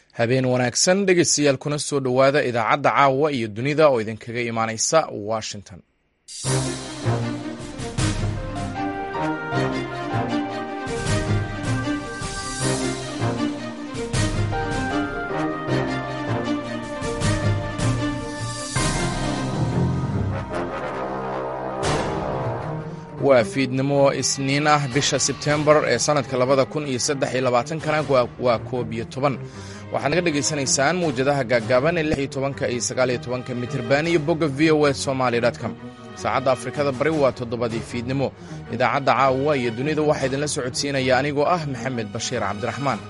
habeen wanaagsan dhegeystayaal kuna soo dhowaada idaacadda caawa iyo dunida oo idinkaga imaaneysa Washington. waa fiidnimo isniin ah bisha Sebtembar ee sanadka 2023 waa 11 waxaad naga dhageysanaysaan muujadaha gaagaaban ee 16 iyo 19 mitirban iyo bogga voasomali.com. saacadda Afrikada bari waa 7 fiidnimo. idaacadda caawa iyo dunida waxaa idinla socodsiinaya anigoo ah Maxamed Bashiir Cabdiraxmaan.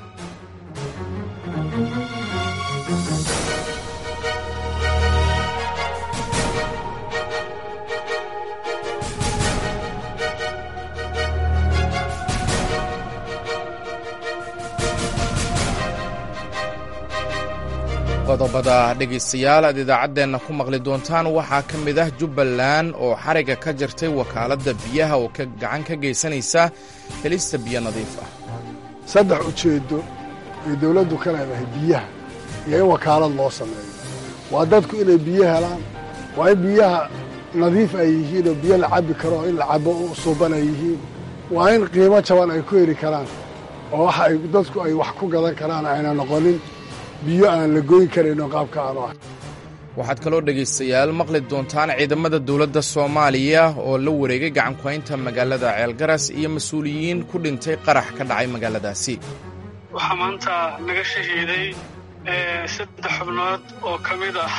qodobada dhegaystayaal aad idaacaddeenna ku maqli doontaan waxaa ka mid ah Jubbaland oo xariga ka jirtay wakaaladda biyaha oo gacan ka geysanaysa helista biyo nadiif ah. saddex ujeedo ay dawladdu ka leedahay biyaha iyo in wakaalad loo sameeyo waa dadku inay biyo helaan, waa in biyaha nadiif ay yihiin oo biyo la cabbi karo in la cabbo u suuban ay yihiin, waa in qiimo jaban ay ku heli karaan oo waxa ay dadku ay wax ku gadan karaan ayna noqonin biyo aan la goyn karin oo qaabka aan ah. waxaad kaloo dhegaystayaal maqli doontaan ciidamada dawladda Soomaaliya oo la wareegay gacan ku haynta magaalada Ceelgaras iyo mas'uuliyiin ku dhintay qarax ka dhacay magaaladaasi. waxaa maanta naga shahiiday 3 xubnood oo ka mid ah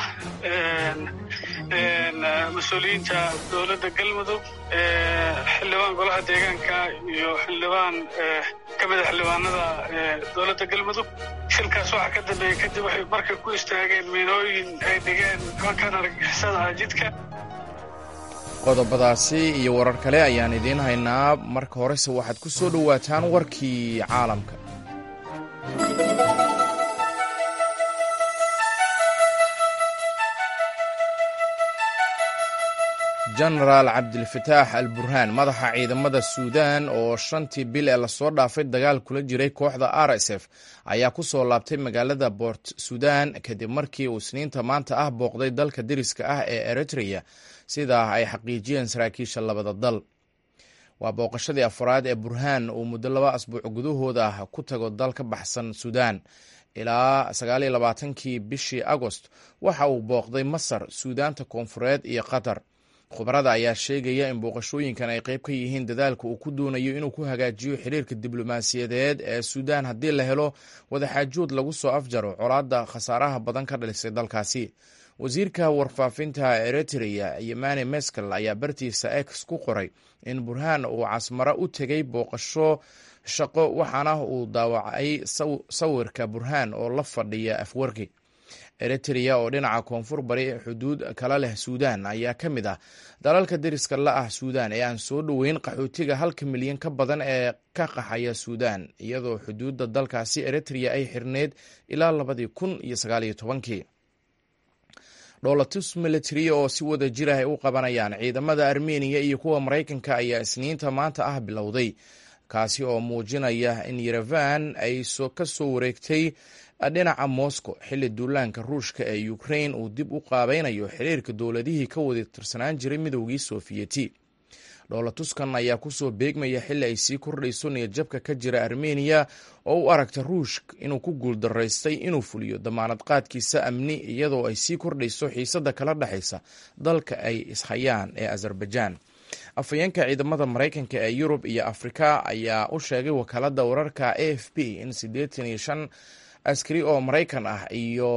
mas'uuliyiinta dawladda Galmudug, xildhibaan golaha deegaanka iyo xildhibaan ka mid ah xildhibaanada dawladda Galmudug. shilkaas waxaa ka dambeeyey kadib waxay markay ku istaageen miinooyin ay dhigeen nimankan argagixisada jidka. qodobadaasi iyo warar kale ayaan idiin haynaa. marka horese waxaad ku soo dhowaataan warkii caalamka. jenaraal cabdilfataax al-burhaan, madaxa ciidamada suudaan oo 5 bil ee lasoo dhaafay dagaal kula jiray kooxda RSF, ayaa ku soo laabtay magaalada Port Sudan kadib markii uu Isniinta maanta ah booqday dalka deriska ah ee Eritrea, sidaa ay xaqiijiyeen saraakiisha labada dal. waa booqashadii afraad ee burhaan uu muddo 2 asbuuc gudahooda ku tago dal ka baxsan Suudaan. ilaa 29kii bishii Agost waxa uu booqday Masar, Suudaanta Koonfureed iyo Qatar. khubarada ayaa sheegaya in booqashooyinkan ay qayb ka yihiin dadaalka uu ku doonayo inuu ku hagaajiyo xiriirka diblomaasiyadeed ee Suudaan haddii la helo wadaxaajood lagu soo afjaro colaadda khasaaraha badan ka dhalisay dalkaasi. wasiirka warfaafinta Eritrea Yemane Meskel ayaa bartiisa X ku qoray in burhaan uu Casmara u tegay booqasho shaqo, waxaana uu daawacay sawirka burhaan oo la fadhiya afwarki. Eritrea oo dhinaca koonfur bari xuduud kala leh Suudaan ayaa ka mid ah dalalka deriska la ah Suudaan ee aan soo dhoweyn qaxootiga 1 milyan ka badan ee ka qaxaya Suudaan, iyadoo xuduudda dalkaasi Eritrea ay xirneed ilaa 2019. dhoolatus military oo si wada jir ah u qabanayaan ciidamada Armenia iyo kuwa Mareykanka ayaa Isniinta maanta ah bilowday, kaasi oo muujinaya in Yerevan ay ka soo wareegtay dhinaca Moscow xilli duulaanka Ruushka ee Ukraine uu dib u qaabaynayo xiriirka dowladihii ka wada tirsanaan jiray midowgii Sofiyeeti. dhoolatuskan ayaa ku soo beegmaya xilli ay sii kordhayso niyadjabka ka jira Armenia oo u aragta Ruushka inuu ku guuldaraystay inuu fuliyo damaanad qaadkiisa amni, iyadoo ay sii kordhayso xiisadda kala dhexaysa dalka ay ishayaan ee Azerbaijan. afhayeenka ciidamada Mareykanka ee Yurub iyo Afrika ayaa u sheegay wakaaladda wararka AFP in 85 askari oo Mareykan ah iyo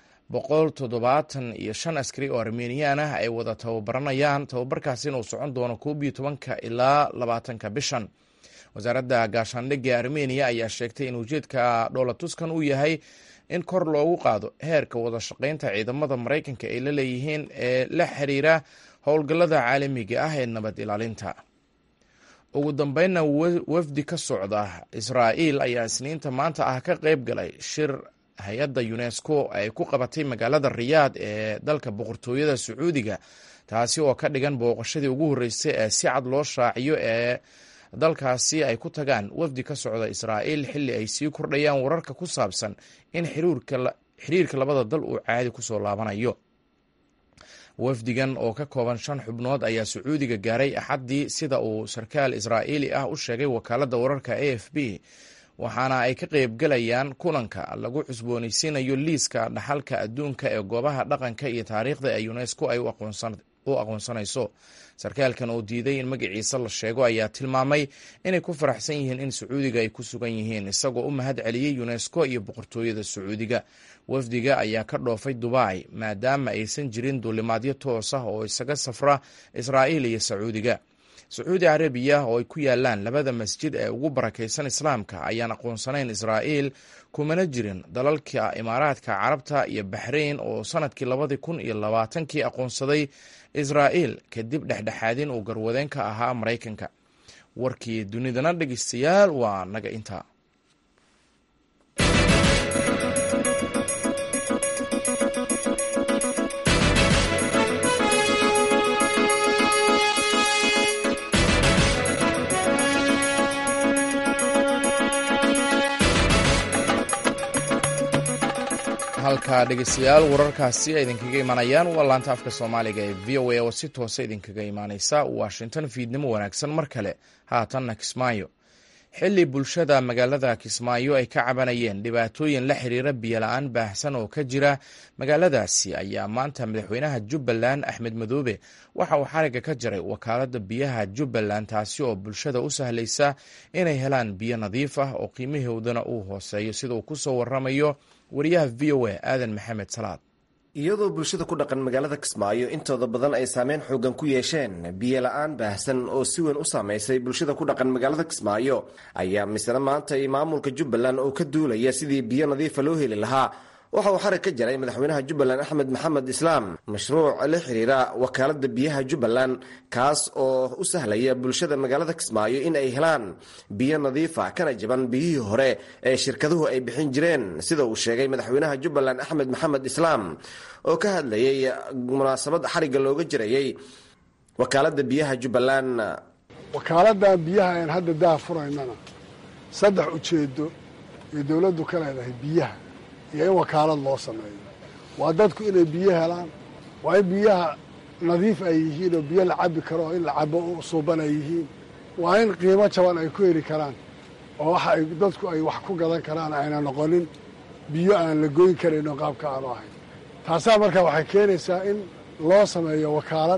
175 askari oo Armenian ah ay wada tababaranayaan, tababarkaasina uu socon doono 11 ilaa 20 bishan. wasaaradda gaashaandhigga ee Armenia ayaa sheegtay in ujeedka dhoolatuskan uu yahay in kor loogu qaado heerka wada shaqaynta ciidamada Mareykanka ay la leeyihiin ee la xiriira howlgallada caalamiga ah ee nabad ilaalinta. ugu dambeynna wafdi ka socda Israa'iil ayaa Isniinta maanta ah ka qayb galay shir hay-adda UNESCO ay ku qabatay magaalada Riyaad ee dalka boqortooyada Sacuudiga, taasi oo ka dhigan booqashadii ugu horreysay ee si cad loo shaaciyo ee dalkaasi ay ku tagaan wafdi ka socda israa'iil xilli ay sii kordhayaan wararka ku saabsan in xiriirka labada dal uu caadi ku soo laabanayo. wafdigan oo ka kooban 5 xubnood ayaa sacuudiga gaaray axaddii sida uu sarkaal israa'iili ah u sheegay wakaaladda wararka AFP, waxaana ay ka qaybgalayaan kulanka lagu cusboonaysiinayo liiska dhaxalka adduunka ee goobaha dhaqanka iyo taariikhda ee UNESCO ay u aqoonsanayso. sarkaalkan oo diiday in magaciisa la sheego ayaa tilmaamay inay ku faraxsan yihiin in sacuudiga ay ku sugan yihiin, isagoo u mahad celiyey UNESCO iyo boqortooyada sacuudiga. wafdiga ayaa ka dhoofay Dubai maadaama aysan jirin duulimaadyo toos ah oo isaga safra Israa'iil iyo Sacuudiga. Sacuudi Carabiya oo ay ku yaalaan labada masjid ee ugu barakaysan Islaamka ayaan aqoonsanayn Israa'iil, kumana jirin dalalka Imaaraadka Carabta iyo Bahrain oo sanadkii 2020 aqoonsaday Israa'iil kadib dhexdhexaadin uu garwadeen ka ahaa Maraykanka. warkii dunidana dhegeystayaal waa naga intaa. halka dhegeystayaal wararkaasi ay idinkaga imanayaan waa laanta afka Soomaaliga ee VOA oo si toos ah idinkaga imanaysa Washington. fiidnimo wanaagsan mar kale. haatanna Kismaayo. xilli bulshada magaalada Kismaayo ay ka cabanayeen dhibaatooyin la xiriira biyo la'aan baahsan oo ka jira magaaladaasi, ayaa maanta madaxweynaha Jubbaland Axmed Madoobe waxa uu xariga ka jaray wakaaladda biyaha Jubbaland, taasi oo bulshada u sahlaysa inay helaan biyo nadiif ah oo qiimahoodana uu hooseeyo, sida uu ku soo waramayo wariyaha VOA Aadan Maxamed Salaad. iyadoo bulshada ku dhaqan magaalada Kismaayo intooda badan ay saameyn xoogan ku yeesheen biyo la'aan baahsan oo si weyn u saameysay bulshada ku dhaqan magaalada Kismaayo, ayaa misna maanta maamulka Jubbaland oo ka duulaya sidii biyo nadiif ah loo heli lahaa waxa uu xarig ka jaray madaxweynaha Jubbaland Axmed Maxamed Islaam mashruuc la xiriira wakaaladda biyaha Jubbaland, kaas oo u sahlaya bulshada magaalada Kismaayo in ay helaan biyo nadiif ah kana jaban biyihii hore ee shirkaduhu ay bixin jireen, sida uu sheegay madaxweynaha Jubbaland Axmed Maxamed Islaam oo ka hadlayay munaasabad xariga looga jirayay wakaaladda biyaha Jubbaland. wakaaladda biyaha aan hadda daafuraynana 3 ujeedo ee dawladdu ka leedahay biyaha iyo in wakaalad loo sameeyo. waa dadku inay biyo helaan, waa in biyaha nadiif ay yihiin oo biyo la cabi karo oo in la cabo u suuban ay yihiin, waa in qiimo jaban ay ku heli karaan oo waxa ay dadku ay wax ku gadan karaan ayna noqonin biyo aan la goyn karin oo qaabka aanu ahayn. taasaa markaa waxay keenaysaa in loo sameeyo wakaalad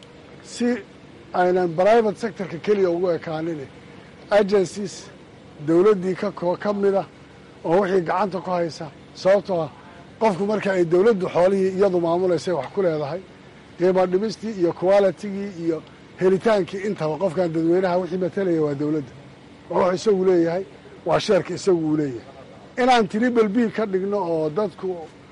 si aynan private sectorka keliya ugu ekaanin agencies dawladdii ka mid ah oo wixii gacanta ku haysa, sababtoo ah qofku marka ay dawladdu xoolihii iyadu maamulaysay wax ku leedahay qiimo dhimistii iyo qualitigii iyo helitaankii intaba qofkan dadweynaha wixii matalaya waa dawladda, wuxuu isagu leeyahay waa sheerka isagu uu leeyahay. inaan triple b ka dhigno oo dadku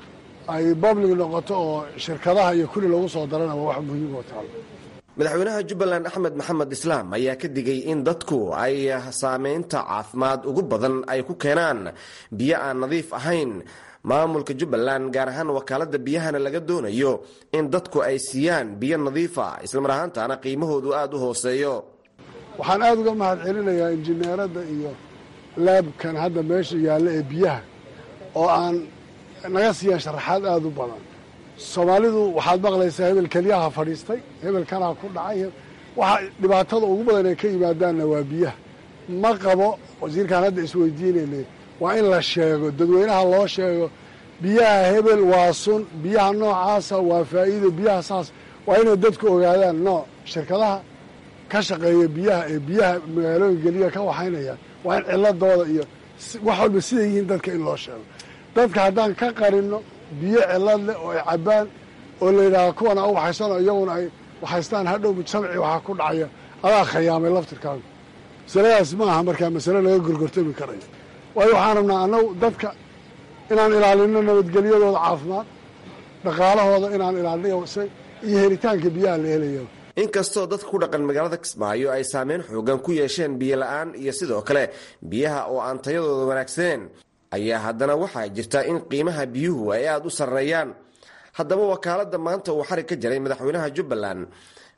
ay public noqoto oo shirkadaha iyo kulli lagu soo darana waa wax muhiim oo taal. madaxweynaha Jubbaland Axmed Maxamed Islaam ayaa ka digay in dadku ay saameynta caafimaad ugu badan ay ku keenaan biyo aan nadiif ahayn. maamulka Jubbaland gaar ahaan wakaaladda biyahana laga doonayo in dadku ay siiyaan biyo nadiif ah isla mar ahaantaana qiimahoodu aad u hooseeyo. waxaan aad uga mahad celinayaa injineerada iyo laabkan hadda meesha yaalla ee biyaha oo aan naga siiyaan sharaxaad aad u badan. Soomaalidu waxaad maqlaysaa hebel keliyaha fadhiistay, hebel kanaa ku dhacay. waxa dhibaatada ugu badan ee ka yimaadaanna waa biyaha. ma qabo wasiirkan hadda isweydiinaynay waa in la sheego, dadweynaha loo sheego biyaha hebel waa sun, biyaha noocaasa waa faa'iido, biyaha saas waa inay dadku ogaadaan. nooc shirkadaha ka shaqeeya biyaha ee biyaha magaalooyin geliya ka waxaynayaan waa in ciladooda iyo wax walba siday yihiin dadka in loo sheego. dadka haddaan ka qarinno biyo cilad leh oo ay cabbaan oo la yidhaaha kuwana u waxaysano iyaguna ay waxaystaan hadhow mujtamacii waxaa ku dhacaya adaa khayaamay laftirkaagu. masaladaas ma aha markaa masale laga gorgortami karayo, waayo waxaan rabnaa annagu dadka inaan ilaalinno nabadgelyadooda caafimaad, dhaqaalahooda inaan ilaalino iyo helitaanka biyaha la helayo. inkastoo dadka ku dhaqan magaalada Kismaayo ay saameyn xoogan ku yeesheen biyo la'aan iyo sidoo kale biyaha oo aan tayadooda wanaagsaneen, ayaa haddana waxaa jirta in qiimaha biyuhu ay aad u sarreeyaan. haddaba wakaaladda maanta uu xarig ka jaray madaxweynaha Jubbaland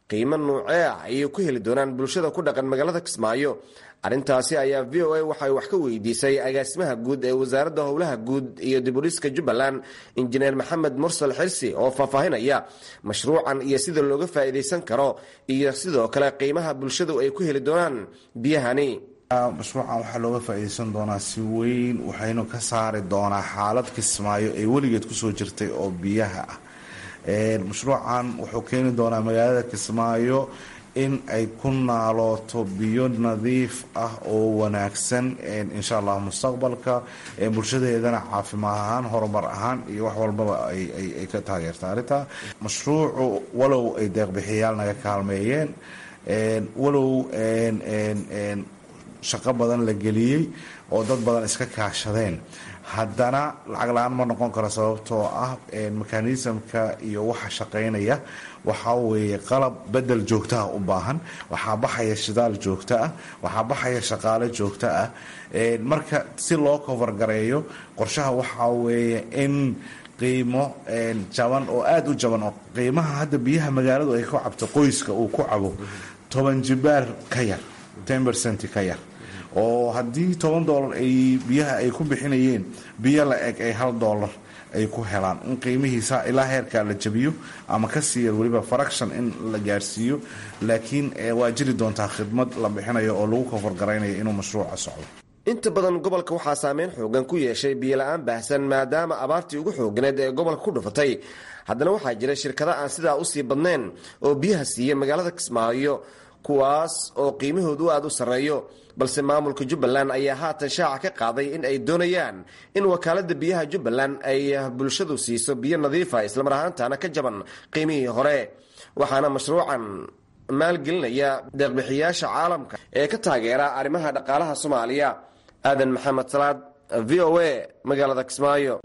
qiimo nuucee ah ayay ku heli doonaan bulshada ku dhaqan magaalada Kismaayo. arrintaasi ayaa VOA waxay wax ka weydiisay agaasimaha guud ee wasaaradda howlaha guud iyo dib u dhiska Jubbaland injineer Maxamed Mursal Xirsi oo faahfaahinaya mashruucan iyo sida looga faa'iideysan karo iyo sidoo kale qiimaha bulshadu ay ku heli doonaan biyahani. mashruucan waxaa looga faa'iideysan doonaa si weyn, waxaynu ka saari doonaa xaalad Kismaayo ay weligeed kusoo jirtay oo biyaha ah. mashruucan wuxuu keeni doonaa magaalada Kismaayo in ay ku naalooto biyo nadiif ah oo wanaagsan insha Allah mustaqbalka, bulshadeedana caafimaad ahaan, horumar ahaan iyo wax walbaba ay ka taageerto arrinta. mashruucu walow ay deeq-bixiyaal naga kaalmeeyeen, walow shaqo badan la geliyey oo dad badan iska kaashadeen, haddana lacag la-aan ma noqon karo, sababtoo ah mekanismka iyo waxa shaqaynaya waxaa weeye qalab bedel joogtaha u baahan, waxaa baxaya shidaal joogto ah, waxaa baxaya shaqaale joogto ah. marka si loo kofargareeyo qorshaha waxaa weeye in qiimo jaban oo aada u jaban, oo qiimaha hadda biyaha magaaladu ay ku cabto qoyska uu ku cabo 10 jibaar ka yar, 10% ka yar, oo haddii $10 ay biyaha ay ku bixinayeen biyo la eg ay $1 ay ku helaan, in qiimihiisa ilaa heerkaa la jabiyo ama ka siiya weliba fraction in la gaarsiiyo. laakiin waa jiri doontaa khidmad la bixinayo oo lagu kofargaraynayo inuu mashruuca socdo. inta badan gobolka waxaa saameyn xoogan ku yeeshay biyo la-aan baahsan maadaama abaartii ugu xoogganeed ee gobolka ku dhufatay. haddana waxaa jira shirkado aan sidaa usii badnayn oo biyaha siiya magaalada Kismaayo, kuwaas oo qiimahoodu aad u sarreeyo, balse maamulka Jubbaland ayaa haatan shaaca ka qaaday in ay doonayaan in wakaaladda biyaha Jubbaland ay bulshadu siiso biyo nadiif ah isla mar ahaantaana ka jaban qiimihii hore. waxaana mashruucan maalgelinaya deeq-bixiyaasha caalamka ee ka taageera arrimaha dhaqaalaha Soomaaliya. aadan maxamed salaad, VOA, magaalada Kismaayo.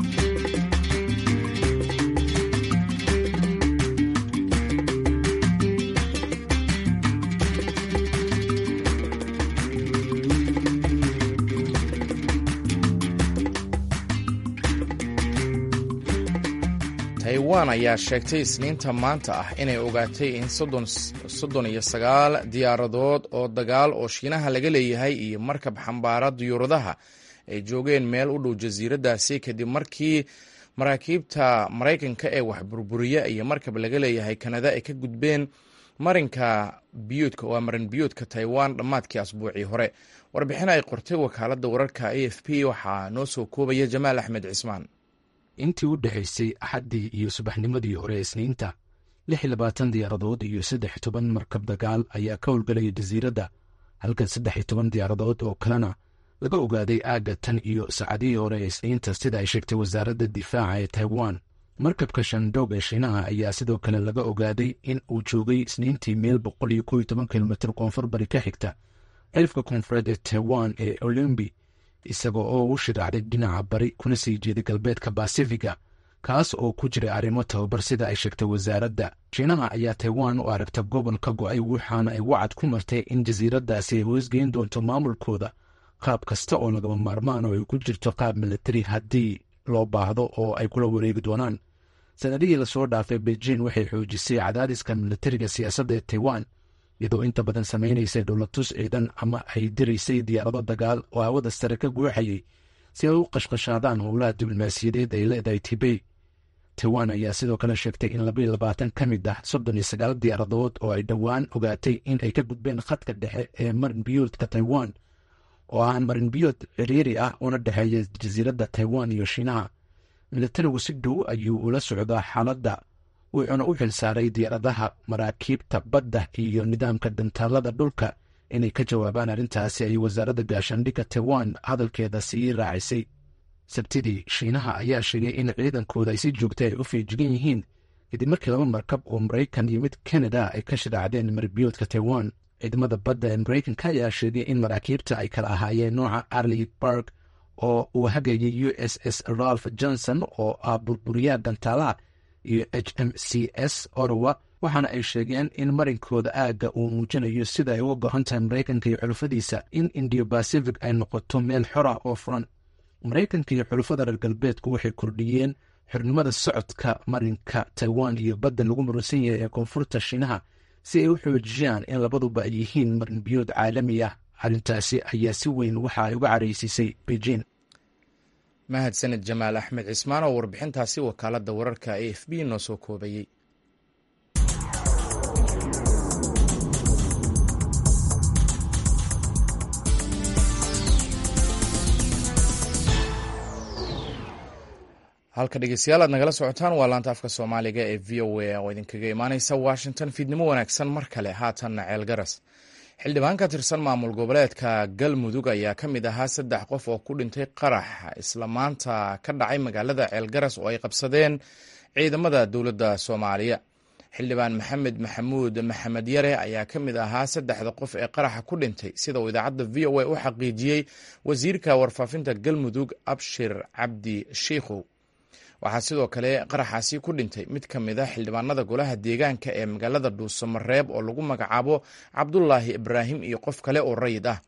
taiwan ayaa sheegtay isniinta maanta ah inay ogaatay in 39 diyaaradood oo dagaal oo Shiinaha laga leeyahay iyo markab xambaara diyuuradaha ay joogeen meel u dhow jasiiradaasi kadib markii maraakiibta Maraykanka ee wax burburiya iyo markab laga leeyahay Kanada ay ka gudbeen marinka biyoodka Taiwan dhammaadkii asbuucii hore. warbixin ay qortay wakaaladda wararka AFP waxaa noo soo koobaya Jamaal Axmed Cismaan. intii u dhaxaysay axaddii iyo subaxnimadii hore isniinta 26 diyaaradood iyo 13 markab dagaal ayaa ka howlgalaya jasiiradda, halka 13 diyaaradood oo kalena laga ogaaday aagga tan iyo saacadihii hore ee isniinta, sida ay sheegtay wasaaradda difaaca ee Taiwan. markabka Shandong ee Shiinaha ayaa sidoo kale laga ogaaday in uu joogay isniintii meel 112 kilomitir koonfur bari ka xigta cirifka koonfureed ee Taiwan ee Olympi, isagoo oo u shiraacday dhinaca bari kuna sii jeeday galbeedka Basifiga, kaas oo ku jiray arrimo tababar, sida ay sheegtay wasaaradda. Shiinaha ayaa Taiwan u aragta gobol ka go'ay, waxaana ay wacad ku martay in jasiiraddaasi ay hoosgeyn doonto maamulkooda qaab kasta oo lagama maarmaan oo ay ku jirto qaab militari haddii loo baahdo oo ay kula wareegi doonaan. sanadihii lasoo dhaafay Beijing waxay xoojisay cadaadiska militariga siyaasadda ee Taiwan, iyadoo inta badan samaynaysay dhowlatus ciidan ama ay diraysay diyaarado dagaal oo hawada sare ka guuxayay si ay u qashqashaadaan howlaha diblomaasiyadeed ay leedahay Tibet. Taiwan ayaa sidoo kale sheegtay in 22 ka mid ah 39 diyaaradood oo ay dhowaan ogaatay in ay ka gudbeen khadka dhexe ee marin biyoodka Taiwan, oo ah marin biyood ciriiri ah una dhexeeya jasiiradda Taiwan iyo Shiinaha. militarigu si dhow ayuu ula socdaa xaaladda, wuxuuna u xilsaaray diyaaradaha, maraakiibta badda iyo nidaamka dantaalada dhulka inay ka jawaabaan arrintaasi, ay wasaaradda gaashaandhigga Taiwan hadalkeeda sii raacisay. Sabtidii, Shiinaha ayaa sheegay in ciidankooda ay si joogta ay u feejigan yihiin kadib markii 2 markab oo Maraykan iyo mid Kanada ay ka shiraacdeen marbiyoodka Taiwan. ciidamada badda ee Maraykanka ayaa sheegay in maraakiibta ay kala ahaayeen nooca Arleigh oo uu hagayay USS Ralph Johnson oo ah burburiyaha dantaalaha iyo HMCS Ottawa, waxaana ay sheegeen in marinkooda aagga uu muujinayo sida ay uga go'an tahay Maraykanka iyo xulufadiisa in Indo-Pacific ay noqoto meel xor ah oo furan. Maraykanka iyo xulufada reer galbeedku waxay kordhiyeen xornimada socodka marinka Taiwan iyo badda lagu muransan yahay ee koonfurta Shiinaha si ay u xoojiyaan in labaduba ay yihiin marinbiyood caalami ah. arrintaasi ayaa si weyn waxa ay uga caraysiisay beijing. mahadsaned jamaal axmed cismaan oo warbixintaasi wakaaladda wararka a f b noo soo koobayey. halka dhegeystayaal aad nagala socotaan waa laanta afka soomaaliga ee v o a oo idinkaga imaaneysa washington. fiidnimo wanaagsan mar kale. haatanna ceelgaras, xildhibaan ka tirsan maamul goboleedka galmudug ayaa ka mid ahaa 3 qof oo ku dhintay qarax isla maanta ka dhacay magaalada ceelgaras oo ay qabsadeen ciidamada dowladda soomaaliya. xildhibaan maxamed maxamuud maxamed yare ayaa ka mid ahaa 3 qof ee qaraxa ku dhintay, sida uu idaacadda v o a u xaqiijiyey wasiirka warfaafinta galmudug abshir cabdi shiikhow. waxaa sidoo kale qaraxaasi ku dhintay mid ka mid a xildhibaanada golaha deegaanka ee magaalada dhuusamareeb oo lagu magacaabo cabdulaahi ibraahim iyo qof kale oo rayid ah.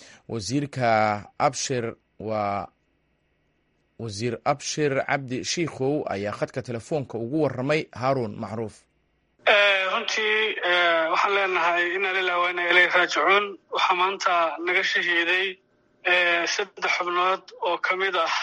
wasiir abshir cabdi shiikhow ayaa khadka telefoonka ugu waramay haaruun macruuf. runtii waxaan leenahay inaa lilah wa inaa ilayhi raajicuun. waxaa maanta naga shahiiday 3 xubnood oo ka mid ah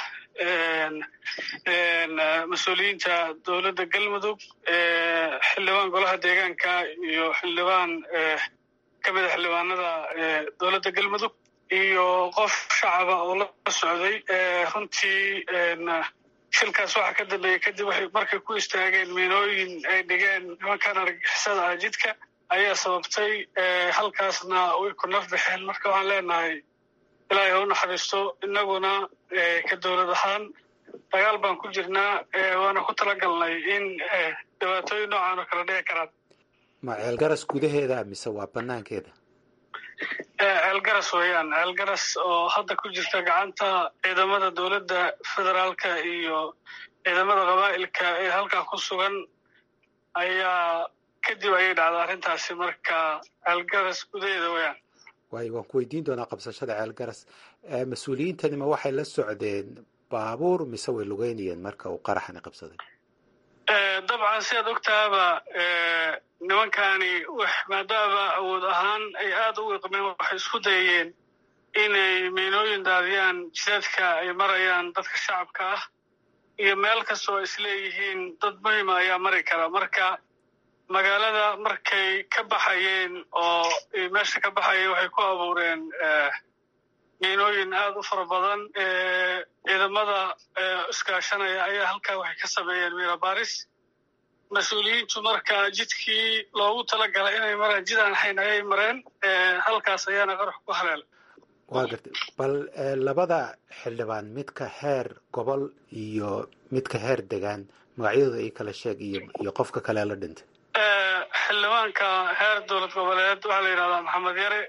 mas-uuliyiinta dowladda galmudug, xildhibaan golaha deegaanka iyo xildhibaan ka mid a xildhibaanada dowladda galmudug iyo qof shacaba oo la socday. runtii shilkaas waxaa ka dambeeyey kadib waxay markay ku istaageen miinooyin ay dhigeen nimankan argagixisada ah jidka ayaa sababtay halkaasna way ku naf baxeen. marka waxaan leenahay ilaahay ha u naxariisto. inaguna ka dowlad ahaan dagaal baan ku jirnaa, waana ku talagalnay in dhibaatooyin noocan oo kala dhici karaan. ma ceelgaras gudaheeda mise waa banaankeeda? ceelgaras weeyaan, ceelgaras oo hadda ku jirta gacanta ciidamada dowladda federaalka iyo ciidamada qabaa'ilka ee halkaa ku sugan ayaa kadib ayay dhacday arrintaasi. marka ceelgaras gudaheeda weeyaan. waayo waan ku weydiin doonaa qabsashada ceelgaras. mas-uuliyiintani ma waxay la socdeen baabuur mise way lugeynayeen marka uu qaraxani qabsaday? dabcan sidaad ogtaaba nimankani maadaama awood ahaan ay aad u wiiqmeen waxay isku dayeen inay miinooyin daadiyaan jidaadka ay marayaan dadka shacabka ah iyo meel kastoo ay isleeyihiin dad muhima ayaa mari kara. marka magaalada markay ka baxayeen oo meesha ka baxayeen waxay ku abuureen miinooyin aad u fara badan. ciidamada iskaashanaya ayaa halkaa waxay ka sameeyeen miino baaris. mas-uuliyiintu marka jidkii loogu talagalay inay maraan jid aan ahayn ayay mareen. halkaas ayaana qarax ku haleelay. waa gartay. bal labada xildhibaan, midka heer gobol iyo midka heer degaan, magacyadooda ay kala sheeg iyo qofka kale la dhintay. xildhibaanka heer dowlad goboleed waxaa la yidhahdaa maxamed yare.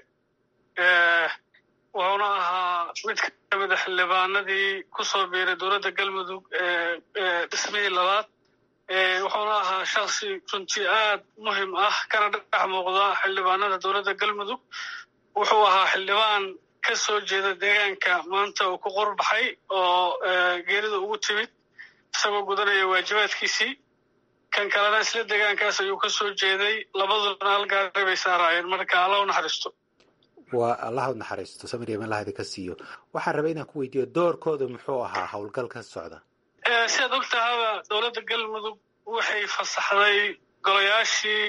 wuxuuna ahaa mid ka mid a xildhibaanadii ku soo biiray dowladda galmudug dhismihii labaad. wuxuuna ahaa shaksi runtii aad muhim ah kana dhex muuqda xildhibaanada dowladda galmudug. wuxuu ahaa xildhibaan ka soo jeeda deegaanka maanta uu ku qorbaxay oo geerida ugu timid isagoo gudanaya waajibaadkiisii. kan kalena isla deegaankaas ayuu ka soo jeeday. labaduna hal gaari bay saaraayeen. marka alla u naxariisto. waa allah u naxariisto, samir iyo malahadi ka siiyo. waxaan rabay inaan ku weydiiyo doorkooda muxuu ahaa howlgalka socda? sidaad ogtahaba dowladda galmudug waxay fasaxday golayaashii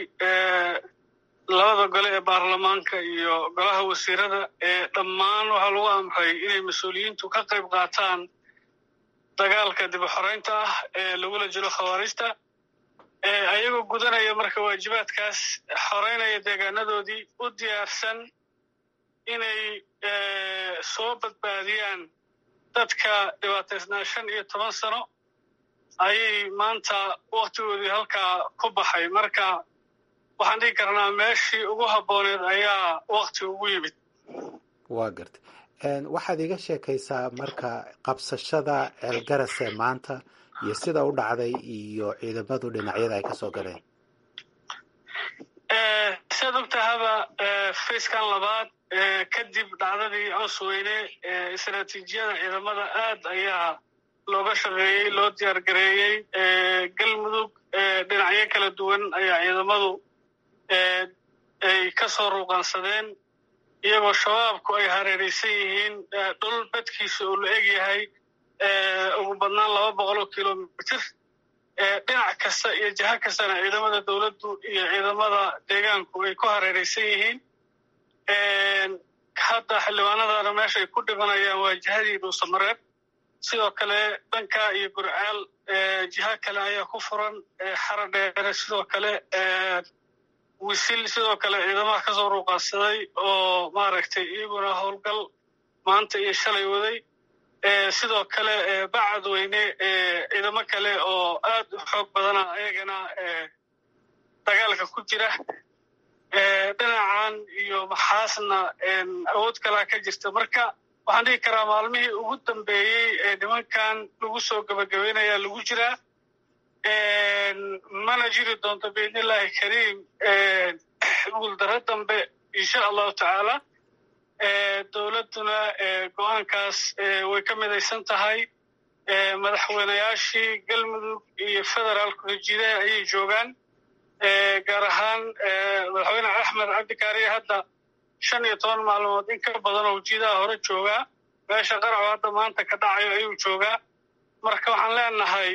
labada gole ee baarlamaanka iyo golaha wasiirada dhammaan waxaa lagu amray inay mas-uuliyiintu ka qayb qaataan dagaalka dib u xoreynta ah ee lagula jiro khawaarijta. ayagoo gudanaya marka waajibaadkaas, xoreynaya deegaanadoodii, u diyaarsan inay soo badbaadiyaan dadka dhibaataysnaa 15 sano ayay maanta waktigoodii halkaa ku baxay. marka waxaan dhihi karnaa meeshii ugu habbooneed ayaa wakti ugu yimid. waa gartay. waxaad iga sheekaysaa marka qabsashada ceelgaras ee maanta iyo sida u dhacday iyo ciidamadu dhinacyada ay ka soo galeen. sidaad ogtahaba facekan labaad kadib dhacdadii cosweyne istaraatiijiyada ciidamada aad ayaa looga shaqeeyey, loo diyaar gareeyey. galmudug dhinacyo kala duwan ayaa ciidamadu ay ka soo ruuqaansadeen iyagoo shabaabku ay hareeraysan yihiin dhul badkiisa uu la eg yahay ugu badnaan 200 kilomitir dhinac kasta iyo jiha kastana ciidamada dowladdu iyo ciidamada deegaanku ay ku hareeraysan yihiin hadda xildhibaanadana meesha ay ku dhimanayaan waa jihadii dhuusamareeb sidoo kale dhanka iyo gurcaal jiha kale ayaa ku furan xara dheere sidoo kale wisil sidoo kale ciidamaha ka soo ruuqaansaday oo maaragtay iyaguna howlgal maanta iyo shalay waday sidoo kale bacadweyne ciidamo kale oo aad u xoog badana ayagana dagaalka ku jira dhinacan iyo maxaasna awood kalaa ka jirta marka waxaan dhihi karaa maalmihii ugu dambeeyey ee nimankan lagu soo gabagabeynaya lagu jiraa mana jiri doonto biidnillaahi kariim guuldaro dambe insha allahu tacaala dowladduna go-aankaas way ka midaysan tahay madaxweynayaashii galmudug iyo federaalku heshiidaha ayay joogaan gaar ahaan madaxweyne axmed cabdikaariye hadda 15 maalmood in ka badan oo ujeedaha hore joogaa meesha qaraco hadda maanta ka dhacayo ayuu joogaa marka waxaan leenahay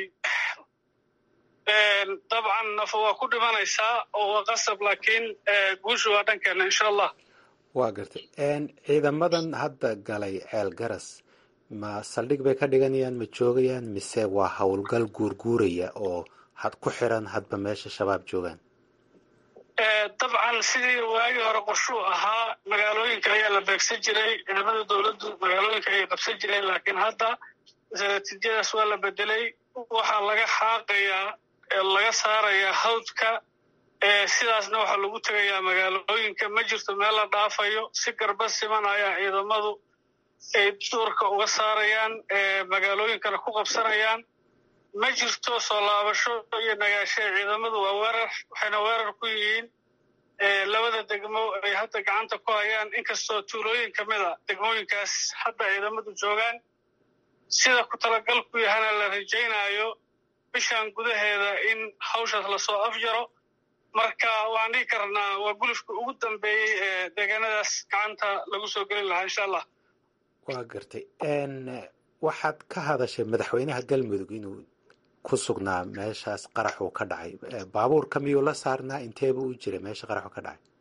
dabcan nafa waa ku dhimanaysaa oo waa qasab laakiin guushu waa dhankeena insha allah waa gartay ciidamadan hadda galay ceel garas ma saldhig bay ka dhiganayaan ma joogayaan mise waa howlgal guurguuraya oo ku xiran hadba meesha shabaab joogaan dabcan sidii waagii hore qorshuu ahaa magaalooyinka ayaa la beegsan jiray ciidamada dowladdu magaalooyinka ayay qabsan jireen laakiin hadda istaraatiijiyadaas waa la bedelay waxaa laga xaaqayaa laga saarayaa hawdka sidaasna waxaa lagu tegayaa magaalooyinka ma jirto meel la dhaafayo si garba siman ayaa ciidamadu ay duurka uga saarayaan magaalooyinkana ku qabsanayaan ma jirto soo laabasho iyo nagaasho ciidamadu waa weerar waxayna weerar ku yihiin labada degmo ay hadda gacanta ku hayaan inkastoo tuulooyin ka mid a degmooyinkaas hadda ciidamadu joogaan sida ku talagalku yahana la rajaynayo bishan gudaheeda in hawshaas lasoo afjaro marka waxaan dhihi karnaa waa gulufka ugu dambeeyey ee deegaanadaas gacanta lagu soo gelin lahaa insha allah waa gartay waxaad ka hadashay madaxweynaha galmudug inuu ku sugnaa meeshaas qaraxuu ka dhacay baabuurka miyuu la saarnaa inteebuu u jiray meesha qaraxu ka dhacay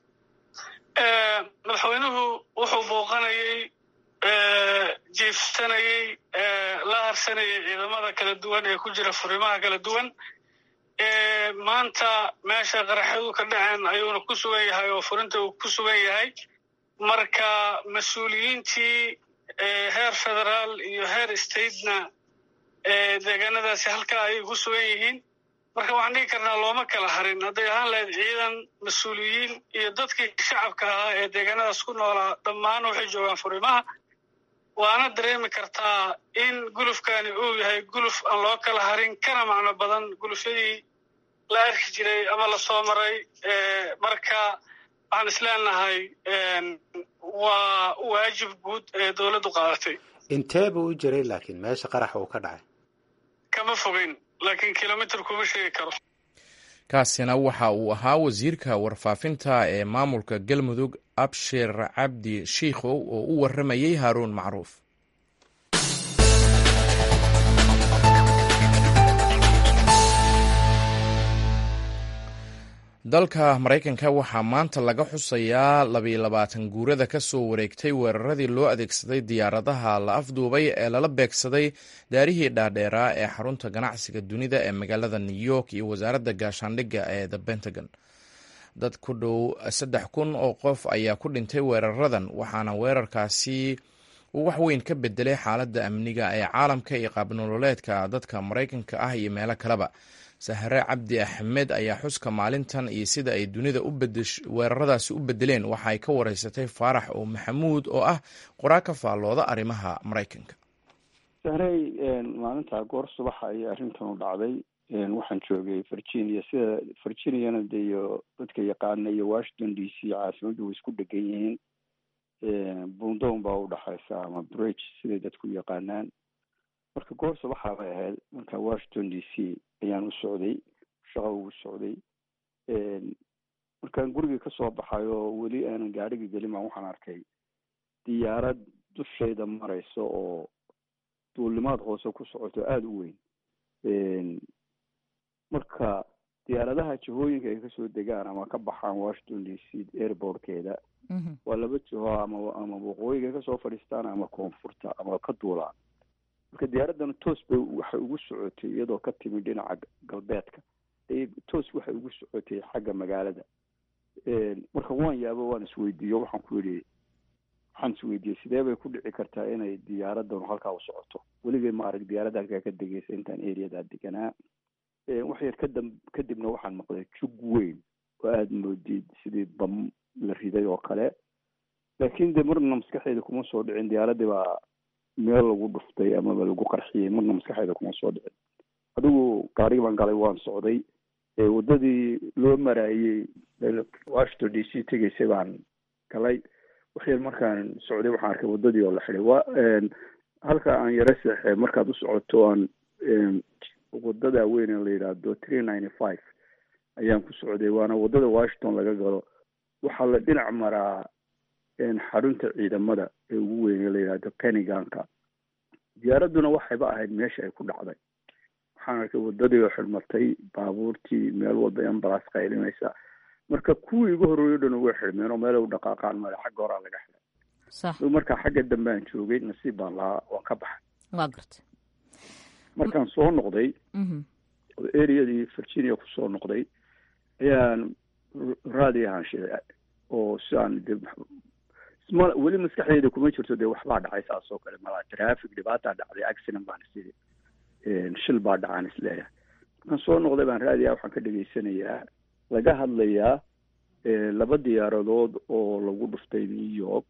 madaxweynuhu wuxuu booqanayey jiifsanayey la harsanayay ciidamada kala duwan ee ku jira furimaha kala duwan maanta meesha qaraxyadu ka dhaceen ayuuna ku sugan yahay oo furinta uu ku sugan yahay marka mas-uuliyiintii heer federaal iyo heer statena deegaanadaasi halkaa ayay ku sugan yihiin marka waxaan dhihi karnaa looma kala harin hadday ahaan lahayd ciidan mas-uuliyiin iyo dadkii shacabka ahaa ee deegaanadaas ku noolaa dhammaan waxay joogaan furimaha waana dareemi kartaa in gulufkani uu yahay guluf aan loo kala harin kana macno badan gulufyadii la arki jiray ama la soo maray marka waxaan isleenahay waa waajib guud ee dowladdu qaadatay inteebuu u jiray laakiin meesha qaraxa uu ka dhacay kama fogeyn laakiin kilomitir kuma sheegi karo kaasina waxa uu ahaa wasiirka warfaafinta ee maamulka galmudug abshir cabdi shiikhow oo u waramayey haaruun macruuf dalka maraykanka waxaa maanta laga xusayaa 22 guurada ka soo wareegtay weeraradii loo adeegsaday diyaaradaha la afduubay ee lala beegsaday daarihii dhaadheeraa ee xarunta ganacsiga dunida ee magaalada new york iyo wasaaradda gaashaandhigga ee the pentagon dad ku dhow 3,000 oo qof ayaa ku dhintay weeraradan waxaana weerarkaasi uu wax weyn ka bedelay xaaladda amniga ee caalamka iyo qaabnololeedka dadka maraykanka ah iyo meelo kaleba sahre cabdi axmed ayaa xuska maalintan iyo sida ay dunida weeraradaasi u bedeleen waxa ay ka wareysatay faarax oo maxamuud oo ah qoraa ka faallooda arrimaha maraykanka sahrey maalinta goor subaxa ayay arrintan u dhacday waxaan joogay virginia sida virginiana de iyo dadka yaqaana iyo washington d c caasimaddu way isku dhegan yihiin bundown baa udhaxaysa ama bridge siday dadku yaqaanaan marka goor subaxa bay ahayd marka washington d c ayaan u socday shaqo ugu socday markaan gurigii kasoo baxay oo weli aanan gaadhigii gelin baan waxaan arkay diyaarad dushayda maraysa oo duulimaad hoose ku socoto aada u weyn. marka diyaaradaha jihooyinka ay kasoo degaan ama ka baxaan Washington DC airportkeeda waa laba jiho ama waqooyiga kasoo fadhiistaan ama koonfurta ama ka duulaan. marka diyaaraddan toos bay waxay ugu socotay iyadoo ka timid dhinaca galbeedka, toos waxay ugu socotay xagga magaalada. marka waan yaabo waan isweydiiyo waxaan isweydiiyey sidee bay ku dhici kartaa inay diyaaraddan halkaa u socoto. weligay ma arag diyaaradda halkaa ka degaysa intaan areadaa deganaa. wax yar kadibna waxaan maqlay jug weyn oo aada moodid sidii bam la riday oo kale, laakiin de marna maskaxeeda kuma soo dhicin diyaaradii baa meel lagu dhuftay amaba lagu qarxiyey, marna maskaxeeda kuma soo dhicin. adigu gaarigi baan galay, waan socday, wadadii loo maraayey Washington D C tegaysay baan galay. wax yar markaan socday waxaan arkay wadadii oo la xiday. halka aan yaro seexee markaad u socoto aan wadada weyn ee la yidhaahdo 395 ayaan ku socday, waana wadada Washington laga galo. waxaa la dhinac maraa xarunta ciidamada ee ugu weyn ee la yidhaahdo Pentagonka. diyaaradduna waxayba ahayd meesha ay ku dhacday. waxaan arkay wadadii oo xirmatay, baabuurtii meel walba ambulance qaylinaysa. marka kuwii igu horreeyay dhan way xirmeen oo meel u dhaqaaqaan male, xagga horaa laga xiray. sax marka xagga dambe aan joogay, nasiib baan lahaa, waan ka baxay. waa gartay. markaan soo noqday areadii Virginia ku soo noqday ayaan raadi ahaan shiday oo sidaan weli maskaxdayda kuma jirto dee waxbaa dhacay saas oo kale, malaa traffic dhibaataa dhacday, accident baan isiri, shil baa dhacaan isleeyahay. markaan soo noqday baan raadiyaa waxaan ka dhegaysanayaa laga hadlayaa laba diyaaradood oo lagu dhuftay New York,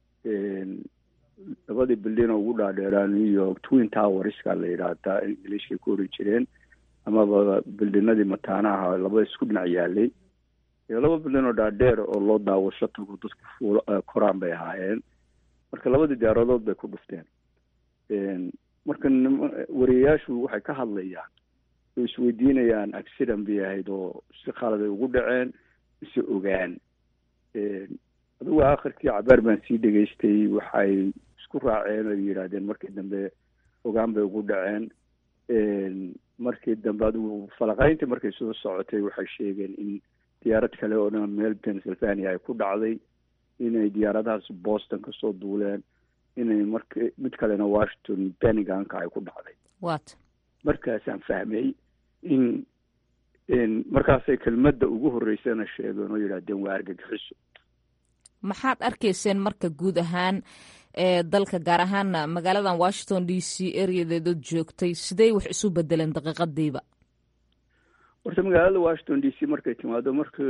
labadii bildin oo ugu dhaadheeraa New York, Twin Towerska la yidhaahdaa Englishkay ku oran jireen, amaba bildinadii mataanaha laba isku dhinac yaalay. laba bildin oo dhaadheer oo loo daawasho tago dadku koraan bay ahaayeen. marka labadii diyaaradood bay ku dhufteen. marka wariyayaashu waxay ka hadlayaan oo isweydiinayaan accident bay ahayd oo si khalad ay ugu dhaceen mise ogaan. adigu aakhirkii cabaar baan sii dhegaystay, waxay isku raaceen oo yidhaahdeen markii dambe ogaan bay ugu dhaceen. markii dambe adigu falaqayntii markay soo socotay waxay sheegeen in diyaarad kale oo dhan meel Pennsylvania ay ku dhacday, inay diyaaradahaas Boston kasoo duuleen, inay mid kalena Washington Pentagonka ay ku dhacday. markaasaan fahmay in markaasay kelmadda ugu horreysana sheegeen oo yidhaahdeen waa argagixiso. maxaad arkayseen marka guud ahaan dalka, gaar ahaan magaaladan Washington D C areadeedood joogtay, sidee wax isu bedeleen daqiiqadiiba? horta magaalada Washington D C markay timaado marka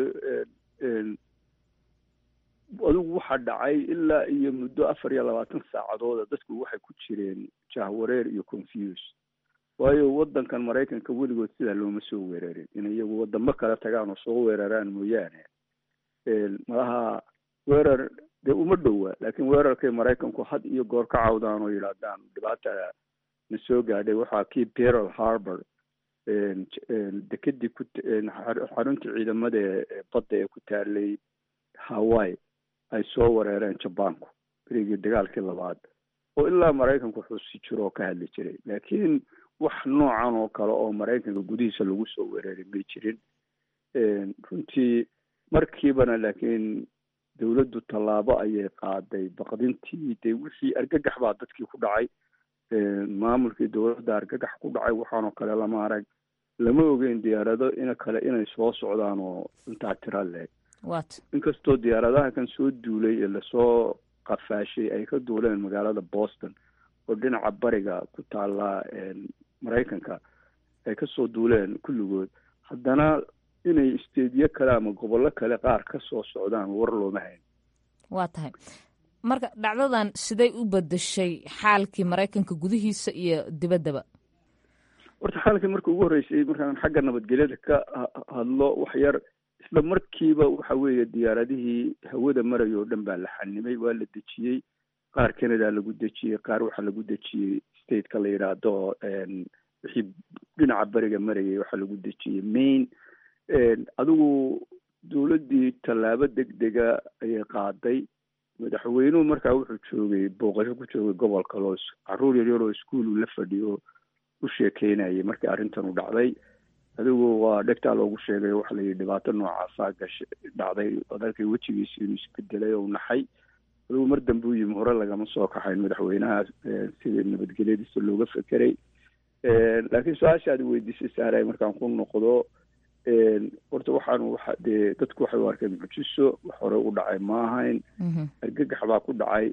adigu waxaa dhacay ilaa iyo muddo 24 saacadood dadku waxay ku jireen jahwareer iyo confuse. waayo wadankan Mareykanka weligood sidaa looma soo weerarin, in iyagu wadamo kale tagaan oo soo weeraraan mooyaane. malaha weerar dee uma dhowa, laakiin weerarkay Mareykanku had iyo goor ka cawdaan oo yidhaahdaan dhibaata na soo gaadhay. waxaa kii Pearl Harbor dekedii xarunta ciidamada badda ee ku taalay Hawaii ay soo weerareen Jabaanku berigii dagaalkii labaad, oo ilaa Mareykanku xusi jiro oo ka hadli jiray. laakiin wax noocan oo kale oo Mareykanka gudihiisa lagu soo weeraray may jirin runtii markiibana. laakiin dawladdu tallaabo ayay qaaday, baqdintii dee wixii argagax baa dadkii ku dhacay. maamulkii dawladda argagax ku dhacay, waxaanoo kale lama arag, lama ogeyn diyaarado inay soo socdaan oo intaa tira leeg. inkastoo diyaaradaha kan soo duulay ee lasoo qafaashay ay ka duuleen magaalada Boston oo dhinaca bariga ku taala Mareykanka ay kasoo duuleen kulligood, haddana inay isteediyo kale ama gobollo kale qaar ka soo socdaan war looma hayn. waa tahay. marka dhacdadan sidee u bedeshay xaalkii Mareykanka gudihiisa iyo dibaddaba? horta xaalkii markii ugu horreysay markaan xagga nabadgelyada ka hadlo wax yar, isla markiiba waxa weeye diyaaradihii hawada maraya oo dhan baa la xanimay, waa la dejiyey. qaar Canada lagu dejiyey, qaar waxaa lagu dejiyey stateka la yidhaahdo wixii dhinaca bariga marayay waxaa lagu dejiyey Maine. adigu dowladdii tallaabo degdega ayay qaaday. madaxweynuhu markaa wuxuu joogay booqasho ku joogay gobolka loos caruur yaryar oo iskuulu la fadhiyo u sheekeynayay markii arrintan u dhacday. adigu waa dhegtaa loogu sheegay waxa la yidhi dhibaato noocaasa dhacday odalkay wejigiisi inuu isbedelay oo naxay. adigu mar dambe u yimi hore lagama soo kaxayn madaxweynaha sidii nabadgelyadiisa looga fekeray. laakiin su-aasha aad weydiisay saaray markaan ku noqdo horta dee dadku waxay u arkeen mucjiso wax hore u dhacay ma ahayn. argagax baa ku dhacay.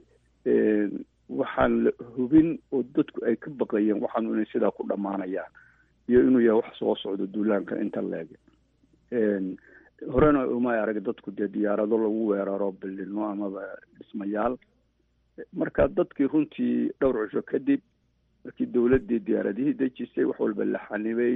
waxaan la hubin oo dadku ay ka baqayeen waxaanu inay sidaa ku dhammaanayaan iyo inuu yahay wax soo socdo duulaanka inta leeg. horena umay arag dadku dee diyaarado lagu weeraro bildhino amaba dhismayaal. marka dadkii runtii dhowr cisho kadib markii dowladdii diyaaradihii dejisay wax walba la xanibay,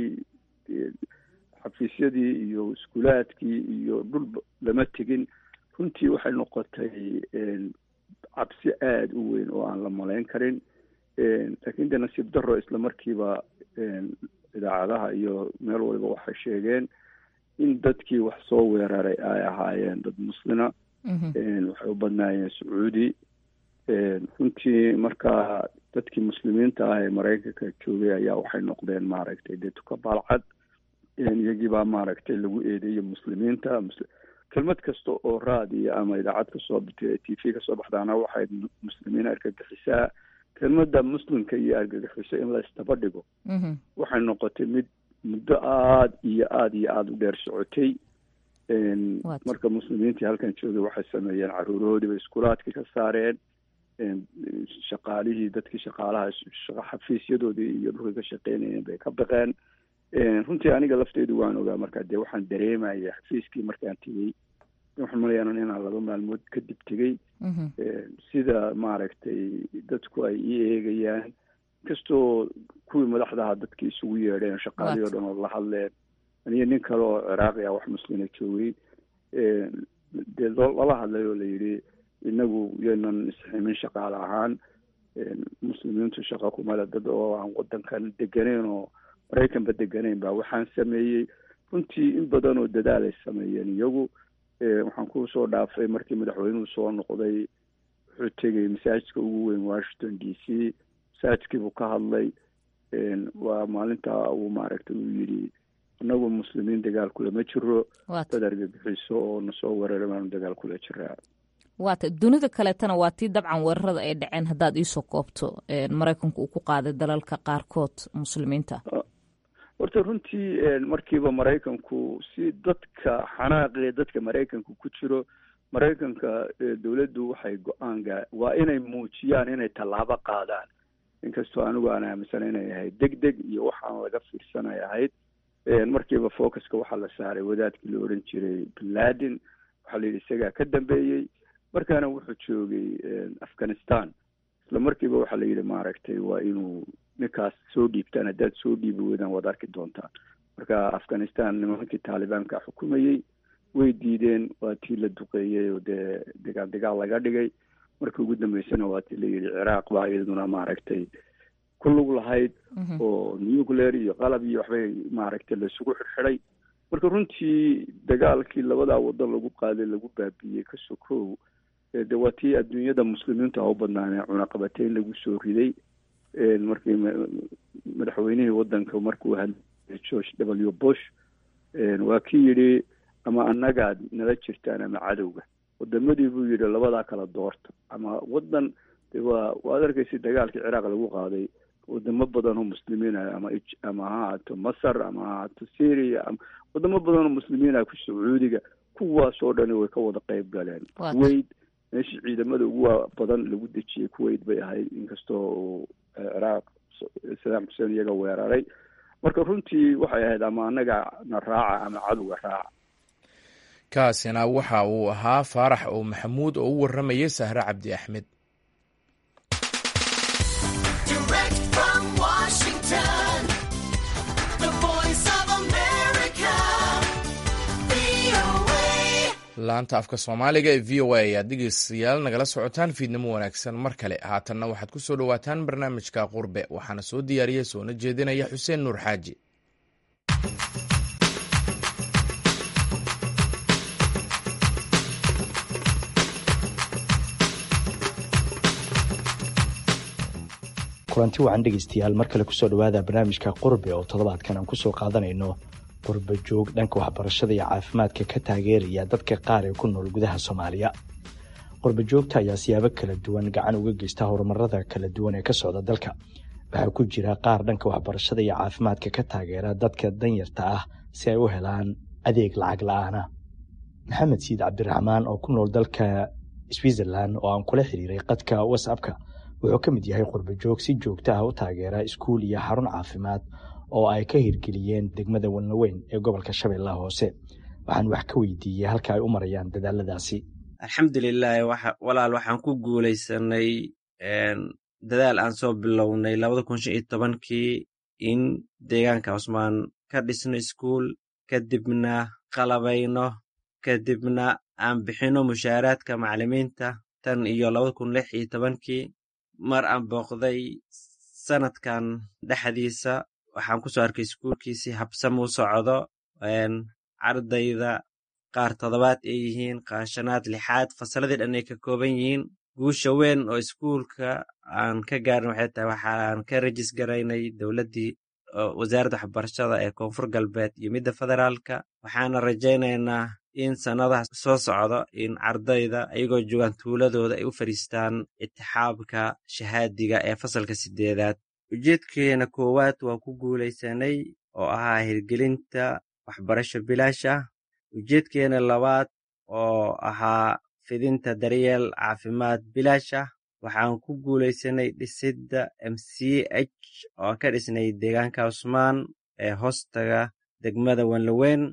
xafiisyadii iyo iskuulaadkii iyo dhul lama tegin, runtii waxay noqotay cabsi aada u weyn oo aan la malayn karin. laakiin de nasiib daro isla markiiba idaacadaha iyo meel waliba waxay sheegeen in dadkii wax soo weeraray ay ahaayeen dad muslina. waxay u badnaayeen sacuudi. runtii markaa dadkii muslimiinta ah ee maraykanka joogay ayaa waxay noqdeen maaragtay dee tuka baalcad. iyagiibaa maaragtay lagu eedeeyey muslimiinta. kelmad kasta oo raadiyo ama idaacad kasoo t v kasoo baxdaana waxay muslimiin argagixisaa. kelmadda muslimka iyo argagixiso in la istaba dhigo waxay noqotay mid muddo aada iyo aada u dheer socotay. marka muslimiintii halkan joogay waxay sameeyeen caruurahoodiiba iskuulaadkii ka saareen. shaqaalihii dadkii shaqaalaha xafiisyadoodii iyo dhulka ka shaqeynayeen bay ka baqeen. runtii aniga lafteedu waan ogaa markaa dee waxaan dareemaya xafiiskii markaan tegey waxaan malayaan inaan 2 maalmood kadib tegey. sida maaragtay dadku ay ii eegayaan inkastoo kuwii madaxdaha dadkii isugu yeedheen shaqaalihii oo dhan oo la hadleen aniyo nin kale oo ciraaqi ah wax muslina joogay. dee lala hadlay oo la yidhi inagu yaynan isximin shaqaale ahaan. muslimiintu shaqa kumale dad oo aan wadankan deganayn oo maraykanba deganayn baa waxaan sameeyey. runtii in badan oo dadaal ay sameeyeen iyagu. waxaan ku soo dhaafay markii madaxweynuhu soo noqday wuxuu tegay masaajidka ugu weyn Washington DC. masaajidkiibuu ka hadlay. waa maalinta uu maaragtay uu yidhi inagu muslimiin dagaal kule ma jiro, dad argagixiso oo nasoo weerara baanu dagaal kula jiraa. waata dunida kaleetana waa tii dabcan weerarada ay dhaceen haddaad iisoo koobto maraykanku uu ku qaaday dalalka qaarkood muslimiinta. horta runtii markiiba maraykanku si dadka xanaaqee dadka maraykanku ku jiro maraykanka dowladdu waxay waa inay muujiyaan inay tallaabo qaadaan. inkastoo anigu aan aaminsan inay ahayd degdeg iyo waxaan laga fiirsanay ahayd. markiiba focuska waxaa la saaray wadaadkii la odhan jiray bin laden. waxaa la yidhi isagaa ka dambeeyey. markaana wuxuu joogay afghanistan. isla markiiba waxaa la yidhi maaragtay waa inuu ninkaas soo dhiibtaan. haddaad soo dhiibi weydaan waad arki doontaan. marka afghanistan nimankii taalibaanka xukumayey way diideen. waa tii la duqeeyey oo dee dagaal laga dhigay. markii ugu dambeysana waa tii la yidhi ciraaq baa iyaduna maaragtay ku lug lahayd oo nuclear iyo qalab iyo waxbay maaragtay laisugu xirxiday. marka runtii dagaalkii labadaa wadan lagu qaaday lagu baabiiyey ka sokow de waa tii adduunyada muslimiinta u badnaanee cunaqabateyn lagu soo riday. markii madaxweynihii wadanka markuu hadlay George W. Bush waa kii yidhi ama annagaad nala jirtaan ama cadowga. wadamadii buu yidhi labadaa kala doorta. ama wadan waad arkaysa dagaalkii ciraaq lagu qaaday wadamo badan oo muslimiin ah ama ha ahaato masar ama ha ahaato syria ama wadamo badan oo muslimiin ah ku sacuudiga kuwaasoo dhani way ka wada qayb galeen. kuwait meeshii ciidamada ugu badan lagu dejiyey kuwait bay ahayd inkastoo uu ciraaq Saddam Hussein iyaga weeraray. marka runtii waxay ahayd ama annaga na raaca ama cadowga raaca. kaasina waxa uu ahaa faarax oo maxamuud oo u waramayay Sahre Cabdi Axmed. laanta afka soomaaliga ee v o a ayaad dhegeystayaal nagala socotaan. fiidnimo wanaagsan mar kale. haatanna waxaad ku soo dhowaataan barnaamijka qurbe. waxaana soo diyaariyey soona jeedinaya xuseen nuur xaaji. kulanti wacan dhegaystayaal mar kale kusoo dhawaada barnaamijka qurbe oo toddobaadkan aan kusoo qaadanayno qurba joog dhanka waxbarashada iyo caafimaadka ka taageeraya dadka qaar ee ku nool gudaha Soomaaliya. qurba joogta ayaa siyaabo kala duwan gacan uga geysta horumarada kala duwan ee ka socda dalka. waxaa ku jira qaar dhanka waxbarashada iyo caafimaadka ka taageera dadka danyarta ah si ay u helaan adeeg lacag la'aan ah. Maxamed Siid Cabdiraxmaan oo ku nool dalka Switzerland oo aan kula xiriiray qadka WhatsApp-ka wuxuu ka mid yahay qurba joog si joogto ah u taageera iskuul iyo xarun caafimaad oo ay ka hirgeliyeen degmada Walnaweyn ee gobolka Shabeellaha Hoose. waxaan wax ka weydiiyay halka ay u marayaan dadaaladaasi. alxamdulillaah walaal waxaan ku guuleysanay dadaal aan soo bilownay 2015kii in deegaanka Cusmaan ka dhisno iskuul, kadibna qalabayno, kadibna aan bixino mushaaraadka macallimiinta tan iyo 2016kii. mar aan booqday sanadkan dhexdiisa waxaan ku soo arkay iskuulkiisi habsam u socdo, ardayda qaar 7 ay yihiin, qaar 5, 6 fasaladii dhan ay ka kooban yihiin. guusha weyn oo iskuulka aan ka gaarin waxay tahay waxaan ka rajis garaynay dowladdii wasaaradda waxbarashada ee koonfur galbeed iyo midda federaalka. waxaana rajaynaynaa in sanadaha soo socdo in ardayda ayagoo joogaan tuuladooda ay u fariistaan itixaabka shahaadiga ee fasalka 8aad. ujeedkeena koowaad waa ku guuleysanay oo ahaa hirgelinta waxbarasho bilaash ah. ujeedkeena labaad oo ahaa fidinta daryeel caafimaad bilaash ah. waxaan ku guuleysanay dhisidda MCH oo ka dhisnay deegaanka Cusmaan ee hoostaga degmada Walnaweyn.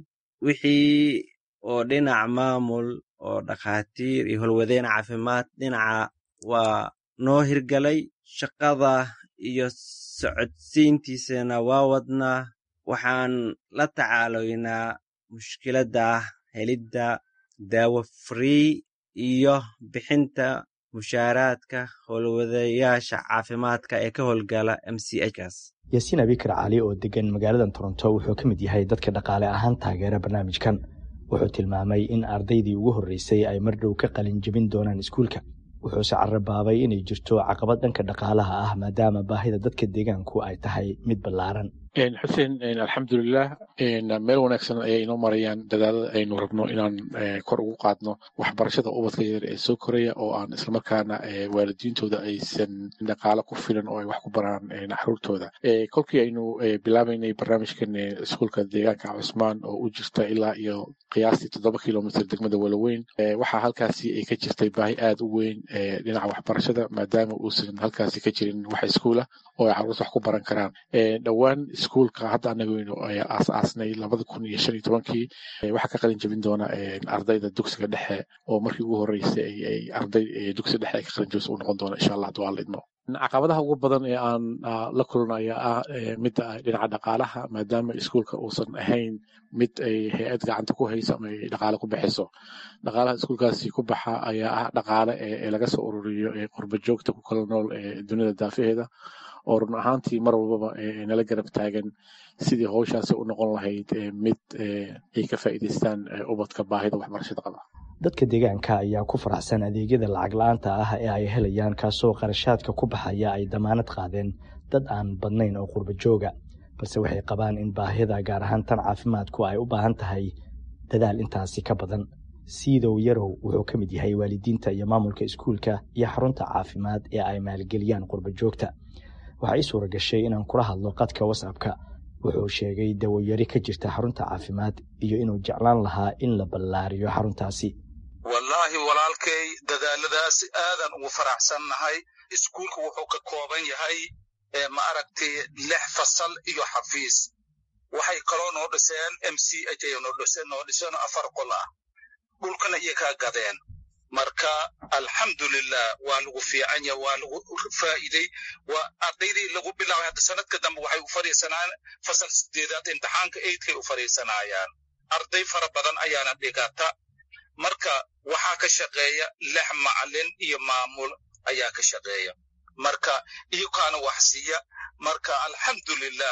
wixii oo dhinac maamul oo dhakhaatiir iyo howlwadeen caafimaad dhinaca waa noo hirgalay. shaqada iyo socodsiintiisana waa wadnaa. waxaan la tacaaloynaa mushkiladda helidda daawo free iyo bixinta mushaaraadka howlwadayaasha caafimaadka ee ka howlgala MCHkaas. Yaasiin Abikar Cali oo degan magaalada Toronto wuxuu ka mid yahay dadka dhaqaale ahaan taageera barnaamijkan. wuxuu tilmaamay in ardaydii ugu horreysay ay mar dhow ka qalin jebin doonaan iskuulka. wuxuuse carrabaabay inay jirto caqabad dhanka dhaqaalaha ah maadaama baahida dadka deegaanku ay tahay mid ballaaran. xuseen alxamdulilah meel wanaagsan ayay inoo marayaan dadaalada aynu rabno inaan kor ugu qaadno waxbarashada ubadka yar ee soo koraya oo aan islamarkaana waalidiintooda aysan dhaqaalo ku filan oo ay wax ku baraan caruurtooda. kolkii aynu bilaabaynay barnaamijkan iskuulka deegaanka Cusmaan oo u jirta ilaa iyo qiyaastii 7 kilomitir degmada Walnaweyn, waxaa halkaasi ay ka jirtay baahi aad u weyn dhinaca waxbarashada maadaama uusan halkaasi ka jirin wax iskuula oo ay caruurta wax ku baran karaan. dhowaan iskuulka hadda anagaynu aas-aasnay 2015kii waxaa ka qalin jebin doona ardayda dugsiga dhexe oo markii ugu horreysay ay arday dugsiga dhexe ay ka qalin jebis u noqon doona insha Allah du'a lidmo. caqabadaha ugu badan ee aan la kulanayo ah midda dhinaca dhaqaalaha maadaama iskuulka uusan ahayn mid ay hay-ad gacanta ku hayso ama ay dhaqaale ku bixiso. dhaqaalaha iskuulkaasi ku baxa ayaa ah dhaqaale ee laga soo ururiyo qurba joogta ku kala nool dunida daafaheeda oo run ahaantii mar walbaba nala garab taagan sidii howshaasi u noqon lahayd mid ay ka faa'iidaystaan ubadka baahida waxbarashada qaba. dadka deegaanka ayaa ku faraxsan adeegyada lacag la'aanta ah ee ay helayaan kaasoo qarashaadka ku baxaya ay damaanad qaadeen dad aan badnayn oo qurba jooga, balse waxay qabaan in baahida gaar ahaan tan caafimaadku ay u baahan tahay dadaal intaasi ka badan. Siidow Yarow wuxuu ka mid yahay waalidiinta iyo maamulka iskuulka iyo xarunta caafimaad ee ay maalgeliyaan qurba joogta. waxaa ii suura gashay inaan kula hadlo qadka WhatsApp-ka. wuxuu sheegay dawo-yari ka jirta xarunta caafimaad iyo inuu jeclaan lahaa in la ballaariyo xaruntaasi. wallaahi walaalkay dadaaladaas aadan ugu faraxsannahay. iskuulka wuxuu ka kooban yahay ma aragtay 6 fasal iyo xafiis. waxay kaloo noo dhiseen MCH noo dhiseen 4 qol ah. dhulkana iyo ka gadeen. marka alxamdulilah waa lagu fiican yahay, waa lagu faa'iiday. waa ardaydii lagu bilaabay hadda sanadka dambe waxay u fariisanaan fasal 8aad imtixaanka 8kay u fariisanayaan. arday fara badan ayaana dhigata. marka waxaa ka shaqeeya 6 macallin iyo maamul ayaa ka shaqeeya. marka iyakaana wax siiya. marka alxamdulilah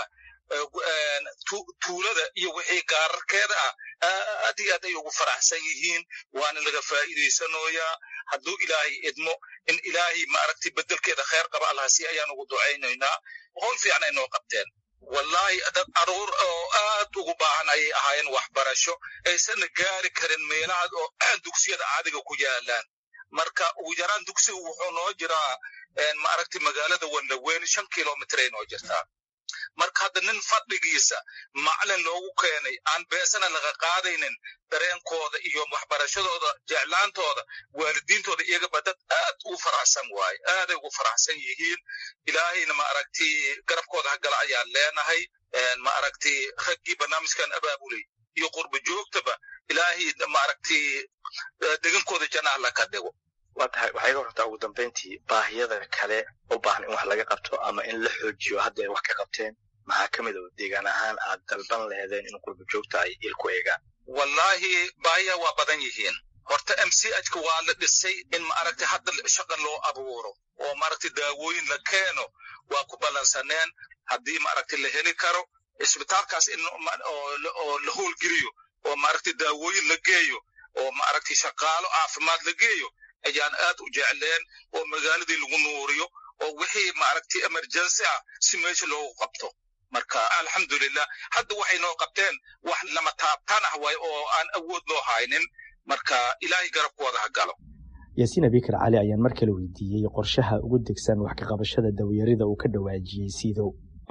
tuulada iyo wixii gaararkeeda ah aad iyo aad ay ugu faraxsan yihiin waana laga faa'iidaysanoyaa hadduu ilaahay idmo in ilaahay maaragtay bedelkeeda khayr qaba allahasi ayaan ugu ducaynaynaa howl fiican ay noo qabteen wallahi dad aruur oo aad ugu baahan ayay ahaayeen waxbarasho aysanna gaari karin meelaha oo dugsiyada caadiga ku yaalaan marka ugu yaraan dugsigu wuxuu noo jiraa maaragtay magaalada Wanlaweyn 5 kilomitir ay noo jirtaa marka hadda nin fadhigiisa macalin loogu keenay aan beesana laga qaadaynin dareenkooda iyo waxbarashadooda jeclaantooda waalidiintooda iyaga badad aad u faraxsan waay aad ay ugu faraxsan yihiin ilaahayna maaragtay garabkooda hagala ayaan leenahay maaragtay raggii barnaamijkan abaabulay iyo qurba joogtaba ilaahay maaragtay degankooda jannaha la ka dhigo waxay ka hortaa ugu dambeyntii baahiyada kale u baahan in wax laga qabto ama in la xoojiyo hadda ay wax ka qabteen maxaa ka mid ah deegaan ahaan aad dalban leedeen in qurba joogta ay il ku eegaan wallahi baahiya waa badan yihiin horta MCH-ka waa la dhisay in maaragtay hadda shaqo loo abuuro oo maaragtay daawooyin la keeno waa ku balansaneen haddii maaragtay la heli karo isbitaalkaas in oo la howlgeliyo oo maaragtay daawooyin la geeyo oo maaragtay shaqaalo caafimaad la geeyo ayaan aad u jecleen oo magaaladii lagu nuuriyo oo wixii maaragtay emergency ah si meesha loogu qabto marka alxamdulillah hadda waxay noo qabteen wax lama taabtaan ah way oo aan awood loo haynin marka ilaahay garabkooda ha galo yaasiin abikar cali ayaan mar kale weydiiyey qorshaha ugu degsan wax ka qabashada dawyarida uu ka dhawaajiyey Siidow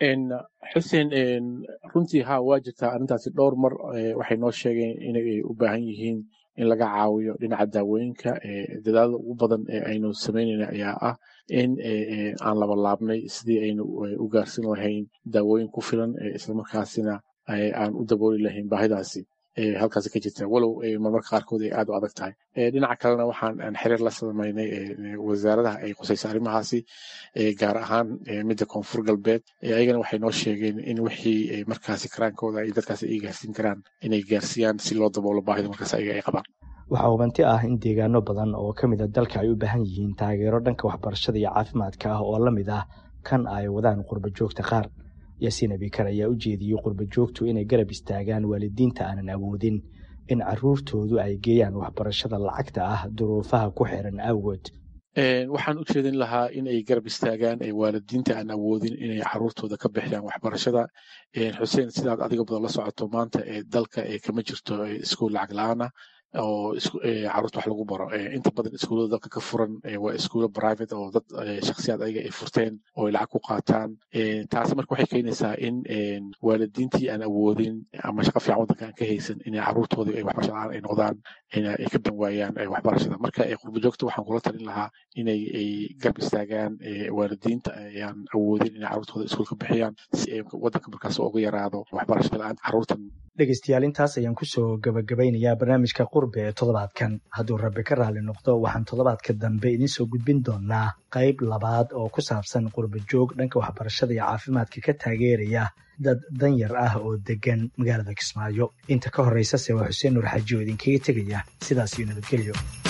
xuseen runtii waa jirtaa arrintaasi dhowr mar waxay noo sheegeen inay u baahan yihiin in laga caawiyo dhinaca daawooyinka dadaalada ugu badan ee aynu samaynayna ayaa ah in aan laba laabnay sidii aynu u gaarsin lahayn daawooyin ku filan islamarkaasina aan u dabooli lahayn baahidaasi halkaasi ka jirta walow marmarka qaarkood ay aad u adag tahay dhinaca kalena waxaan xiriir la samaynay wasaaradaha ay qusaysa arrimahaasi gaar ahaan midda koonfur galbeed ayagana waxay noo sheegeen in wixii markaasi karaankooda ay dadkaasi ay gaarsiin karaan inay gaarsiiyaan si loo daboolo baahida markaas ayaga ay qabaan waxaa hubanti ah in deegaano badan oo ka mid a dalka ay u baahan yihiin taageero dhanka waxbarashada iyo caafimaadka ah oo la mid ah kan ay wadaan qurba joogta qaar yaasiin abikar ayaa u jeediyey qurba joogtu inay garab istaagaan waalidiinta aanan awoodin in carruurtoodu ay geeyaan waxbarashada lacagta ah duruufaha ku xiran awgood waxaan u jeedin lahaa in ay garab istaagaan waalidiinta aan awoodin inay carruurtooda ka bixiyaan waxbarashada xuseen sidaad adiga badan la socoto maanta dalka kama jirto iskuul lacag la-aana oo carruurta wax lagu baro inta badan iskuullada dalka ka furan waa iskuulo private oo dad shakhsiyaad ayaga ay furteen oo ay lacag ku qaataan taasi marka waxay keenaysaa in waalidiintii aan awoodin ama shaqo fiican waddanka aan ka haysan inay carruurtooda ay waxbarasho la-aan ay noqdaan ay ka ban waayaan waxbarashada marka qurba joogta waxaan kula talin lahaa inay garab istaagaan waalidiinta aan awoodin inay carruurtooda iskuul ka bixiyaan si ay waddanka markaas uga yaraado waxbarashada la-aan carruurtan dhegaystayaal intaas ayaan kusoo gabagabeynayaa barnaamijka qurbe ee toddobaadkan hadduu rabbi ka raali noqdo waxaan toddobaadka dambe idiin soo gudbin doonaa qayb labaad oo ku saabsan qurba joog dhanka waxbarashada iyo caafimaadka ka taageeraya dad danyar ah oo degan magaalada Kismaayo inta ka horeysase waa Xuseen Nuur Xaaji oo idinkaga tegaya sidaas iyo nabadgelyo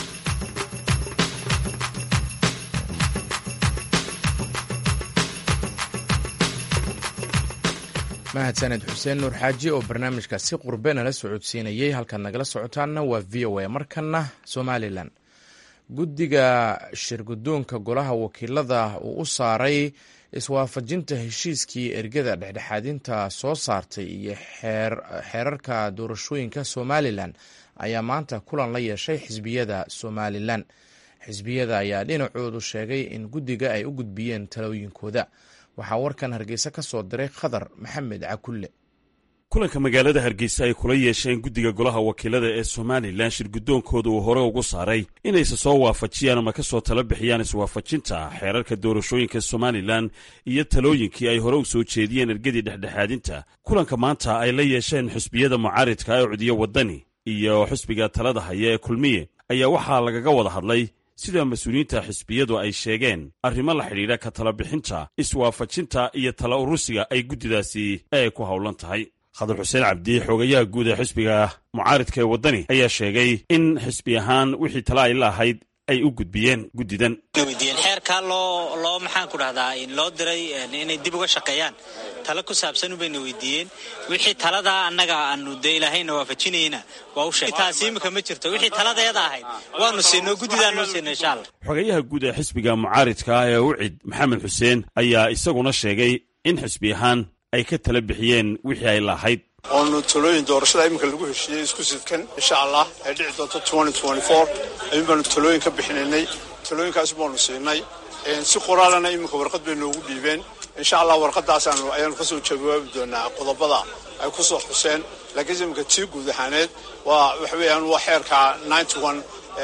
mahadsaned xuseen nuur xaaji oo barnaamijkaasi qurbe nala socodsiinayey halkaad nagala socotaanna waa VOA markana somalilan guddiga shirgudoonka golaha wakiilada uu u saaray iswaafajinta heshiiskii ergada dhexdhexaadinta soo saartay iyo xeerarka doorashooyinka somalilan ayaa maanta kulan la yeeshay xisbiyada somalilan xisbiyada ayaa dhinacoodu sheegay in guddiga ay u gudbiyeen talooyinkooda waxaa warkan hargeysa ka soo diray khadar maxamed cakulle kulanka magaalada hargeysa ay kula yeesheen guddiga golaha wakiilada ee somalilan shirgudoonkooda uu hore ugu saaray inayse soo waafajiyaan ama ka soo tala bixiyaan iswaafajinta xeerarka doorashooyinka somalilan iyo talooyinkii ay hore u soo jeediyeen ergadii dhexdhexaadinta kulanka maanta ay la yeesheen xisbiyada mucaaridka ee cudyo waddani iyo xisbiga talada haya ee kulmiye ayaa waxaa lagaga wada hadlay sida mas-uuliyiinta xisbiyadu ay sheegeen arrimo la xidhiidha ka tala bixinta iswaafajinta iyo tala urusiga ay guddidaasi ay ku howlan tahay khadar xuseen cabdi xoogayaha guud ee xisbiga mucaaridka ee waddani ayaa sheegay in xisbi ahaan wixii tala ay la ahayd ay u gudbiyeen guddidan. xeerkaa loo maxaan ku dhahdaa loo diray inay dib uga shaqeeyaan talo ku saabsan bayna weydiiyeen wixii taladaa annaga aanu dee ilaahayna waafajinayna waa u sheegay taasi imika ma jirto wixii taladeeda ahayd waanu siinoo guddidaanu siinay insha Allah. xogayaha guud ee xisbiga mucaaridka ah ee UCID Maxamed Xuseen ayaa isaguna sheegay in xisbi ahaan ay ka tala bixiyeen wixii ay lahayd oonu talooyin doorashada iminka lagu heshiiyey isku sidkan insha Allah ay dhici doonto 2024 ayuun baanu talooyin ka bixinaynay talooyinkaas baanu siinay si qoraalana iminka warqad bay noogu dhiibeen insha Allah warqadaas ayaanu kasoo jawaabi doonaa qodobada ay ku soo xuseen laakiin iminka tii guud ahaaneed waa waxa weeyaan waa xeerka 91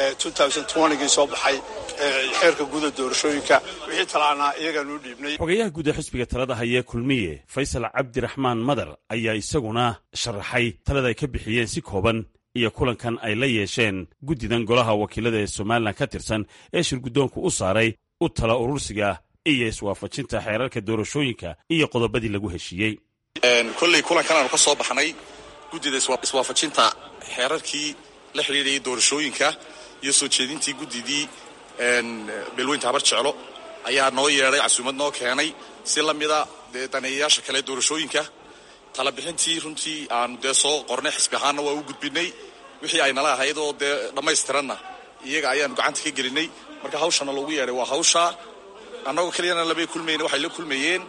2020 soo baxay xeerka guud ee doorashooyinka wixii talaana iyaga noo dhiibnay. xogayaha guud ee xisbiga talada haya kulmiye Faysal Cabdiraxmaan Madar ayaa isaguna sharaxay talada ay ka bixiyeen si kooban iyo kulankan ay la yeesheen guddidan golaha wakiilada ee Soomaaliland ka tirsan ee shirguddoonku u saaray u tala urursiga iyo iswaafajinta xeerarka doorashooyinka iyo qodobadii lagu heshiiyey. kulley kulankan aanu ka soo baxnay guddida iswaafajinta xeerarkii la xiriirayay doorashooyinka iyo soo jeedintii guddidii beelweynta habar jeclo ayaa noo yeedhay casuumad noo keenay si la mida dee daneeyayaasha kale doorashooyinka tala bixintii runtii aanu dee soo qornay xisbi ahaanna waa u gudbinay wixii ay nala ahayd oo dee dhammaystiranna iyaga ayaanu gacanta ka gelinay marka hawshana loogu yeedhay waa hawsha annagoo keliyana labay kulmayna waxay la kulmayeen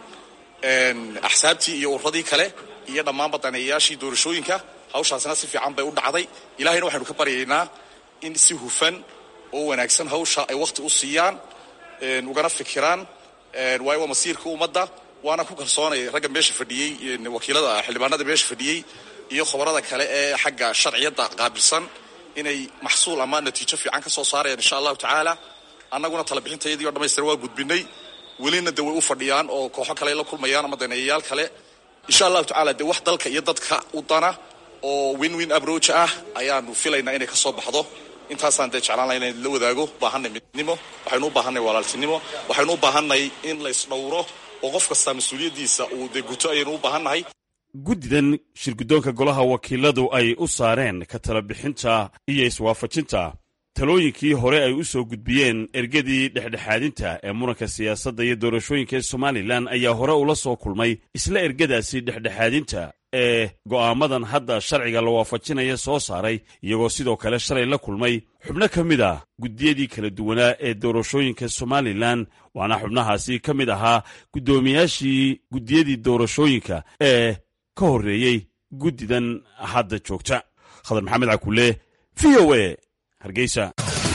axsaabtii iyo uradii kale iyo dhammaanba daneeyayaashii doorashooyinka hawshaasina si fiican bay u dhacday ilaahayna waxaynu ka baryaynaa in si hufan oo wanaagsan hawsha ay wakhti u siiyaan ugana fikiraan waayo waa masiirka ummadda waana ku kalsoonay ragga meesha fadhiyey wakiilada xildhibaanada meesha fadhiyey iyo khabarada kale ee xagga sharciyadda qaabilsan inay maxsuul ama natiijo fiican ka soo saarayaan insha allahu tacaala annaguna tala bixintayadii oo dhammaystiran waa gudbinay welina de way u fadhiyaan oo kooxo kale la kulmayaan ama daneeyayaal kale insha allahu tacaala dee wax dalka iyo dadka u dana oo win-win approach ah ayaanu filaynaa inay ka soo baxdo intaasaan dee jeclaan laha inaan la wadaago baahanay midnimo waxaynu u baahanay walaaltinimo waxaynu u baahanay in laysdhowro oo qof kastaa mas-uuliyaddiisa uu dee guto ayaynu u baahannahay. guddidan shirguddoonka golaha wakiiladu ay u saareen ka tala bixinta iyo iswaafajinta talooyinkii hore ay u soo gudbiyeen ergadii dhexdhexaadinta ee muranka siyaasadda iyo doorashooyinka ee Somalilan ayaa hore ula soo kulmay isla ergadaasi dhexdhexaadinta ee go'aamadan hadda sharciga la waafajinaya soo saaray iyagoo sidoo kale shalay la kulmay xubno ka mid ah guddiyadii kala duwanaa ee doorashooyinka Somalilan waana xubnahaasi ka mid ahaa guddoomiyaashii guddiyadii doorashooyinka ee ka horreeyey guddidan hadda joogta. Khadar Maxamed Cakulle VOA Hargeysa.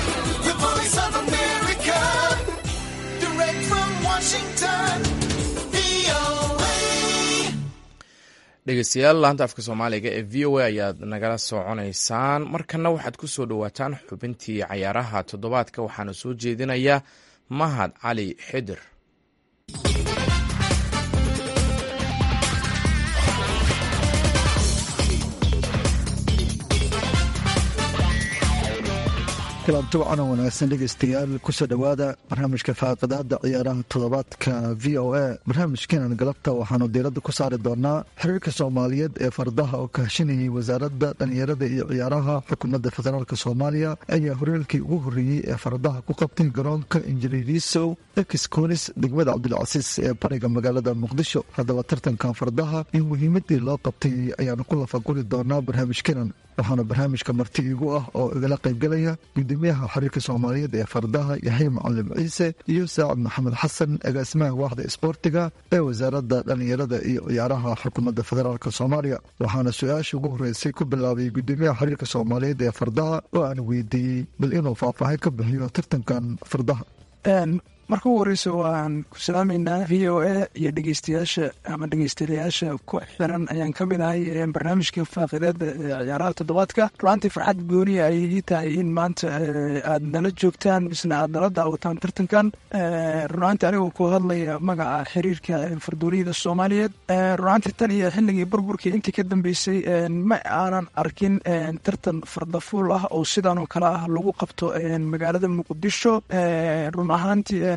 dhegeystayaal laanta afka soomaaliga ee v o a ayaad nagala soconaysaan markana waxaad ku soo dhowaataan xubintii cayaaraha toddobaadka waxaana soo jeedinayaa Mahad Cali Xidir. kalabto wacan wanaagsan dhegeystayaal kusoo dhowaada barnaamijka faaqadaada ciyaaraha toddobaadka v o a barnaamijkeenan galabta waxaanu diiradda ku saari doonaa xiriirka soomaaliyeed ee fardaha oo ka heshinayay wasaaradda dhallinyarada iyo ciyaaraha xukuumadda federaalk soomaaliya ayaa horyaalkii ugu horreeyey ee fardaha ku qabtay garoonka injiniirisow exconis degmada cabdilcasiis ee bariga magaalada muqdisho haddaba tartankan fardaha in muhiimadii loo qabtay ayaanu ku lafaguri doonaa barnaamijkeenan waxaana barnaamijka marti iigu ah oo igala qaybgalaya gudoomiyaha xiriirka soomaaliyeed ee fardaha yaxya macalim ciise iyo saacid maxamed xasan agaasimaha waaxda isboortiga ee wasaaradda dhallinyarada iyo ciyaaraha xukuumadda federaalk soomaaliya waxaana su-aasha ugu horreysay ku bilaabay gudoomiyaha xiriirka soomaaliyeed ee fardaha oo aan weydiiyey bal inuu faahfaahin ka bixiyo tartankan fardaha. marka ugu horeysa waan ku salaamaynaa v o a iyo dhegeystayaasha ama dhegeystayaasha ku xiran ayaan ka mid ahay barnaamijka faaqideeda ciyaaraha toddobaadka. runaantii farxad gooniya ayay ii tahay in maanta aad nala joogtaan misna aad nala daawataan tartankan. runaantii anigoo ku hadlaya magaca xiriirka fardooniyada soomaaliyeed. runaantii tan iyo xilligii burburkii intii ka dambeysay ma aanan arkin tartan fardafuul ah oo sidan oo kale ah lagu qabto magaalada muqdisho. run ahaantii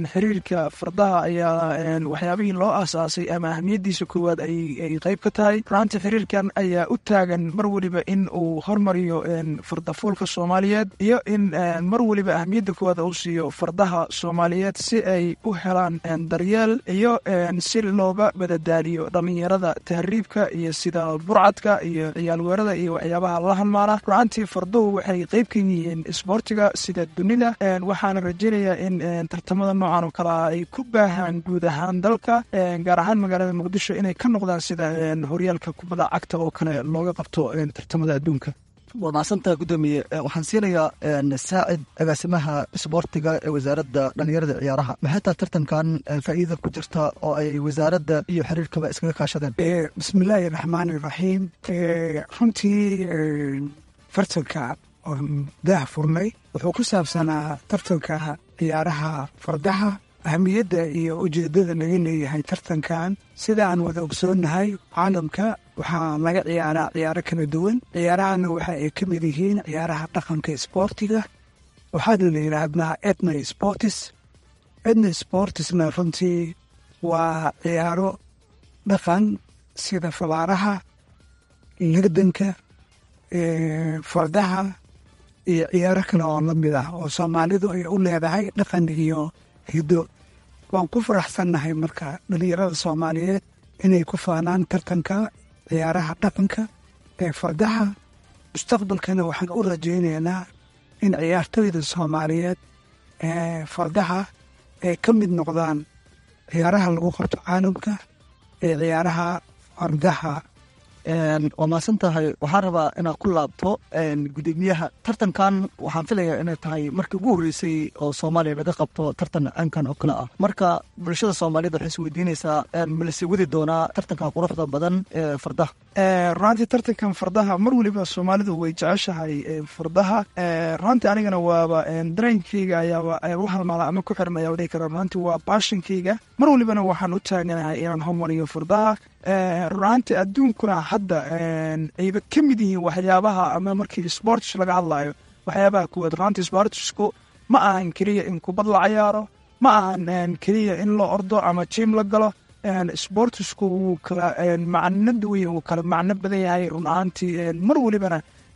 xiriirka fardaha ayaa waxyaabihii loo aasaasay ama ahmiyadiisa koowaad ay qayb ka tahay. runtii xiriirkan ayaa u taagan mar weliba in uu hormariyo fardafuulka soomaaliyeed iyo in mar weliba ahmiyadda koowaad uu siiyo fardaha soomaaliyeed si ay u helaan daryeel iyo si looga badadaaliyo dhallinyarada tahriibka iyo sida burcadka iyo ciyaalweerada iyo waxyaabaha la halmaala. runtii farduhu waxay qayb ka yihiin isboortiga sida dunida, waxaana rajeynayaa in tartamada noocan oo kale ay ku baahaan guud ahaan dalka, gaar ahaan magaalada muqdisho inay ka noqdaan sida horyaalka kubadda cagta oo kale looga qabto tartamada adduunka. waa mahadsantaha guddoomiye. waxaan siinayaa saacid agaasimaha isboortiga ee wasaaradda dhallinyarada ciyaaraha. maxay tahay tartankan faa'iida ku jirta oo ay wasaaradda iyo xiriirkaba iskaga kaashadeen? bismillaahi raxmaani raxiim. runtii fartanka oo daah furnay wuxuu ku saabsanaa tartanka ciyaaraha fardaha. ahamiyadda iyo ujeeddada laga leeyahay tartankan sida aan wada ogsoonnahay caalamka waxaa laga ciyaaraa ciyaaro kala duwan. ciyaarahana waxa ay ka mid yihiin ciyaaraha dhaqanka isboortiga, waxaana la yidhaahdaa etno sportis. etno sportisna runtii waa ciyaaro dhaqan sida fabaaraha, legdanka, fardaha iyo ciyaaro kale oo la mid ah oo soomaalidu ay u leedahay dhaqan iyo hiddo. waan ku faraxsannahay marka dhallinyarada soomaaliyeed inay ku faanaan tartanka ciyaaraha dhaqanka ee fardaha. mustaqbalkana waxaan u rajaynaynaa in ciyaartoyda soomaaliyeed ee fardaha ay ka mid noqdaan ciyaaraha lagu qabto caalamka ee ciyaaraha fardaha. waa mahadsan tahay. waxaan rabaa inaad ku laabto gudoomiyaha tartankan. waxaan filayaa inay tahay markii ugu horreysay oo soomaaliya laga qabto tartan caynkan oo kale ah. marka bulshada soomaaliyed waxay is weydiinaysaa malase wadi doonaa tartankan quruxda badan ee fardaha? runtii tartankan fardaha mar weliba soomaalidu way jeceshahay fardaha. runtii anigana waaba dareenkeyga ayaaba u halmaala ama ku xirmaya dhihi kara. runtii waa baashankeyga. mar welibana waxaan u taaganahay inaan hormariyo fardaha. runtii adduunkuna hadda ayba ka mid yihiin waxyaabaha ama markii sports laga hadlayo waxyaabaha kuwaad. runtii sportsku ma ahan keliya in kubad la cayaaro, ma ahan keliya in la ordo ama jiim la galo. sportsku wuu kala macno duwan, wuu kala macno badan yahay. run ahaantii mar welibana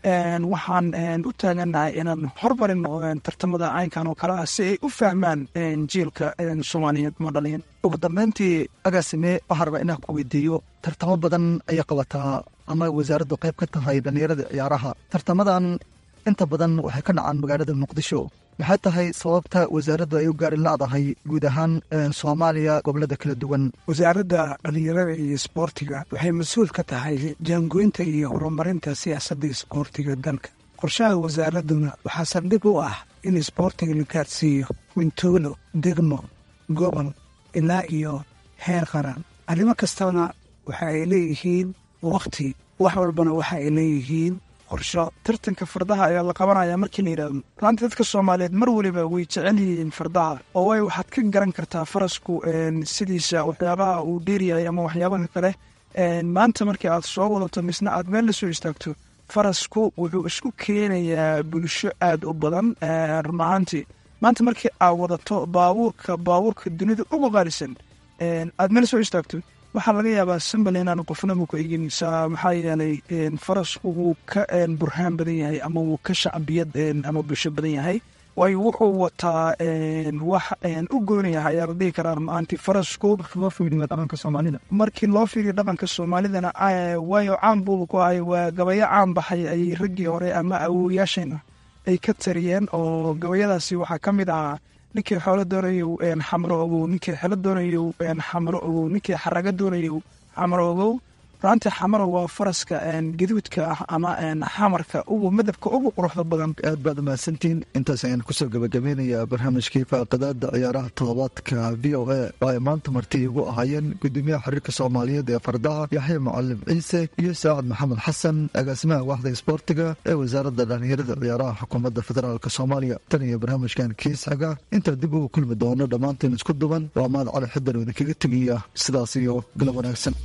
waxaan u taaganahay inaan hormarino tartamada caynkan oo kale ah si ay u fahmaan jiilka soomaaliyeed ma dhalin. ugu dambeyntii agaasime waxaan rabaa inaan ku weydiiyo, tartamo badan ayay qabataa ama wasaaraddu qayb ka tahay dhallinyarada ciyaaraha. tartamadan inta badan waxay ka dhacaan magaalada muqdisho. maxay tahay sababta wasaaraddu ay u gaari la-dahay guud ahaan soomaaliya gobolada kala duwan? wasaaradda dhallinyarada iyo isboortiga waxay mas-uul ka tahay jaangoynta iyo horumarinta siyaasadda isboortiga dalka. qorshaha wasaaradduna waxaa saldhig u ah in isboortiga la gaarsiiyo mintuulo, degmo, gobol ilaa iyo heer qaran. arrimo kastana waxa ay leeyihiin waqti, wax walbana waxa ay leeyihiin qorsho. tartanka fardaha ayaa la qabanaya markii la yidhaahdo. runtii dadka soomaaliyeed mar weliba way jecel yihiin fardaha oo way waxaad ka garan kartaa farasku sidiisa waxyaabaha uu dheeryahay ama waxyaabaha kale. maanta markii aad soo wadato misna aad meel la soo istaagto, farasku wuxuu isku keenayaa bulsho aad u badan. run ahaantii maanta markii aad wadato baabuurka dunida ugu qaalisan aad meel soo istaagto, waxaa laga yaabaa sambal inaan qofnaba ku eginaysaa. maxaa yeelay farasku wuu ka burhaan badan yahay ama wuu ka shacbiyad ama bulsho badan yahay. waayo wuxuu wataa wax u goonaya ayaa la dhihi karaa maanti farasku loo fiiriyo dhaqanka soomaalida. markii loo fiiriyo dhaqanka soomaalidana waayo caan buu ku ahay. waa gabayo caan baxay ayay raggii hore ama awoowayaashayna ay ka tariyeen oo gabayadaasi waxaa ka mid ahaa ninkii xoolo doonayo xamro ogow, ninkii xelo doonayo xamro ogow, ninkii xaraga doonayo xamro ogow. runtii xamaro waa faraska gaduudka ah ama xamarka ugu midabka ugu quruxda badan. aad baad mahadsantiin. intaas ayaan kusoo gabagabeynayaa barnaamijkii faaqadaada ciyaaraha toddobaadka v o a oo ay maanta marti igu ahaayeen gudoomiyaha xiriirka soomaaliyeed ee fardaha yaxya mucalim ciise iyo saacad maxamed xasan, agaasimaha waaxda isboortiga ee wasaaradda dhallinyarada ciyaaraha xukuumadda federaalk soomaaliya. tan iyo barnaamijkan kiisxiga intaa dib ugu kulmi doono dhammaanteen isku duban waa mahad cali xidar oo idinkaga tegaya sidaas iyo galab wanaagsan.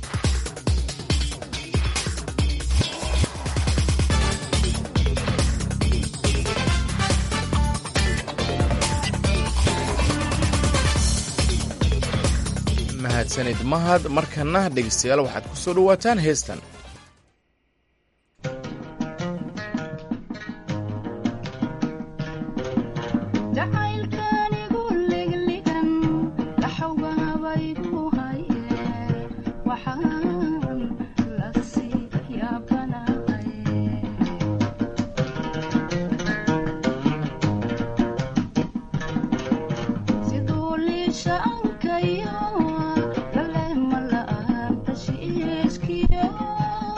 mahadsanid mahad. markana dhegeystayaal waxaad ku soo dhowaataan heestan. Sha'ankayo, lale malaha, tashi iskiyo.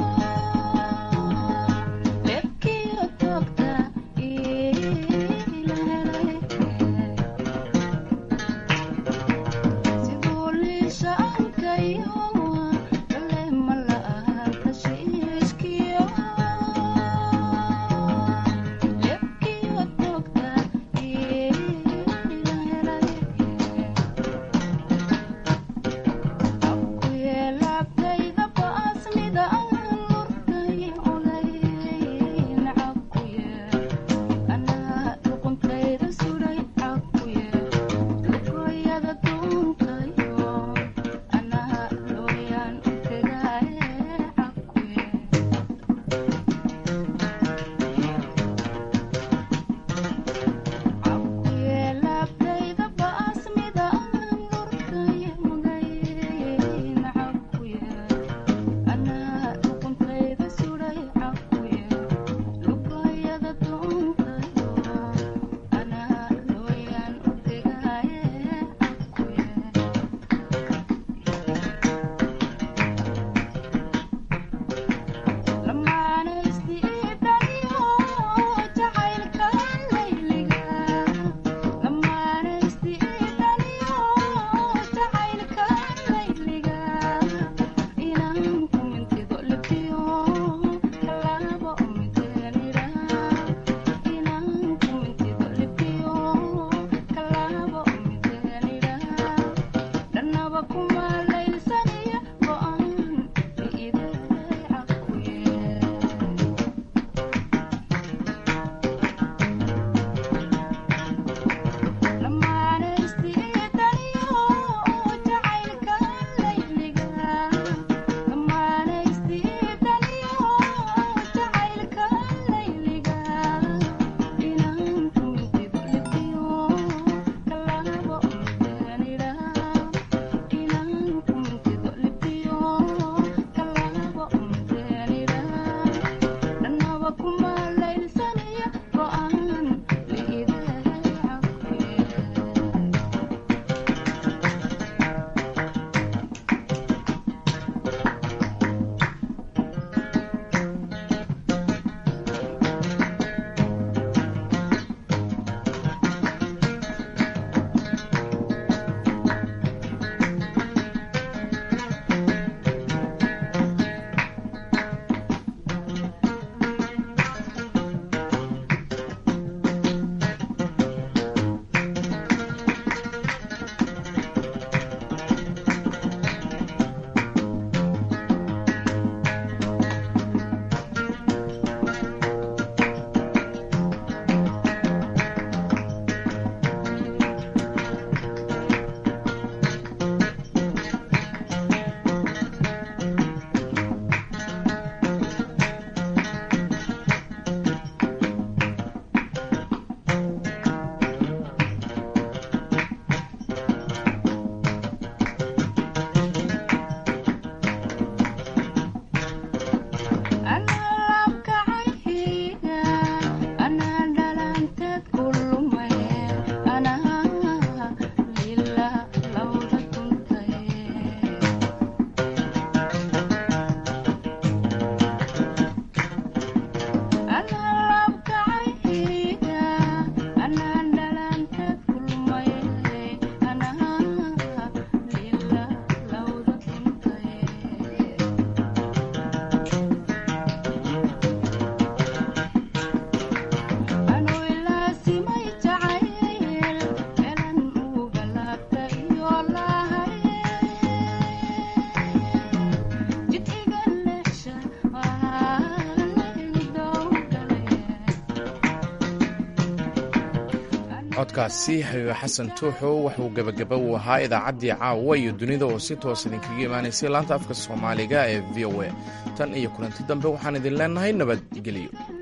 codkaasi xabiibe xasan tuuxow wuxuu gebagaba u ahaa idaacaddii caawa iyo dunida oo si toos idinkaga imaanaysay laanta afka soomaaliga ee v o a tan iyo kulanti dambe waxaan idin leenahay nabadgelyo.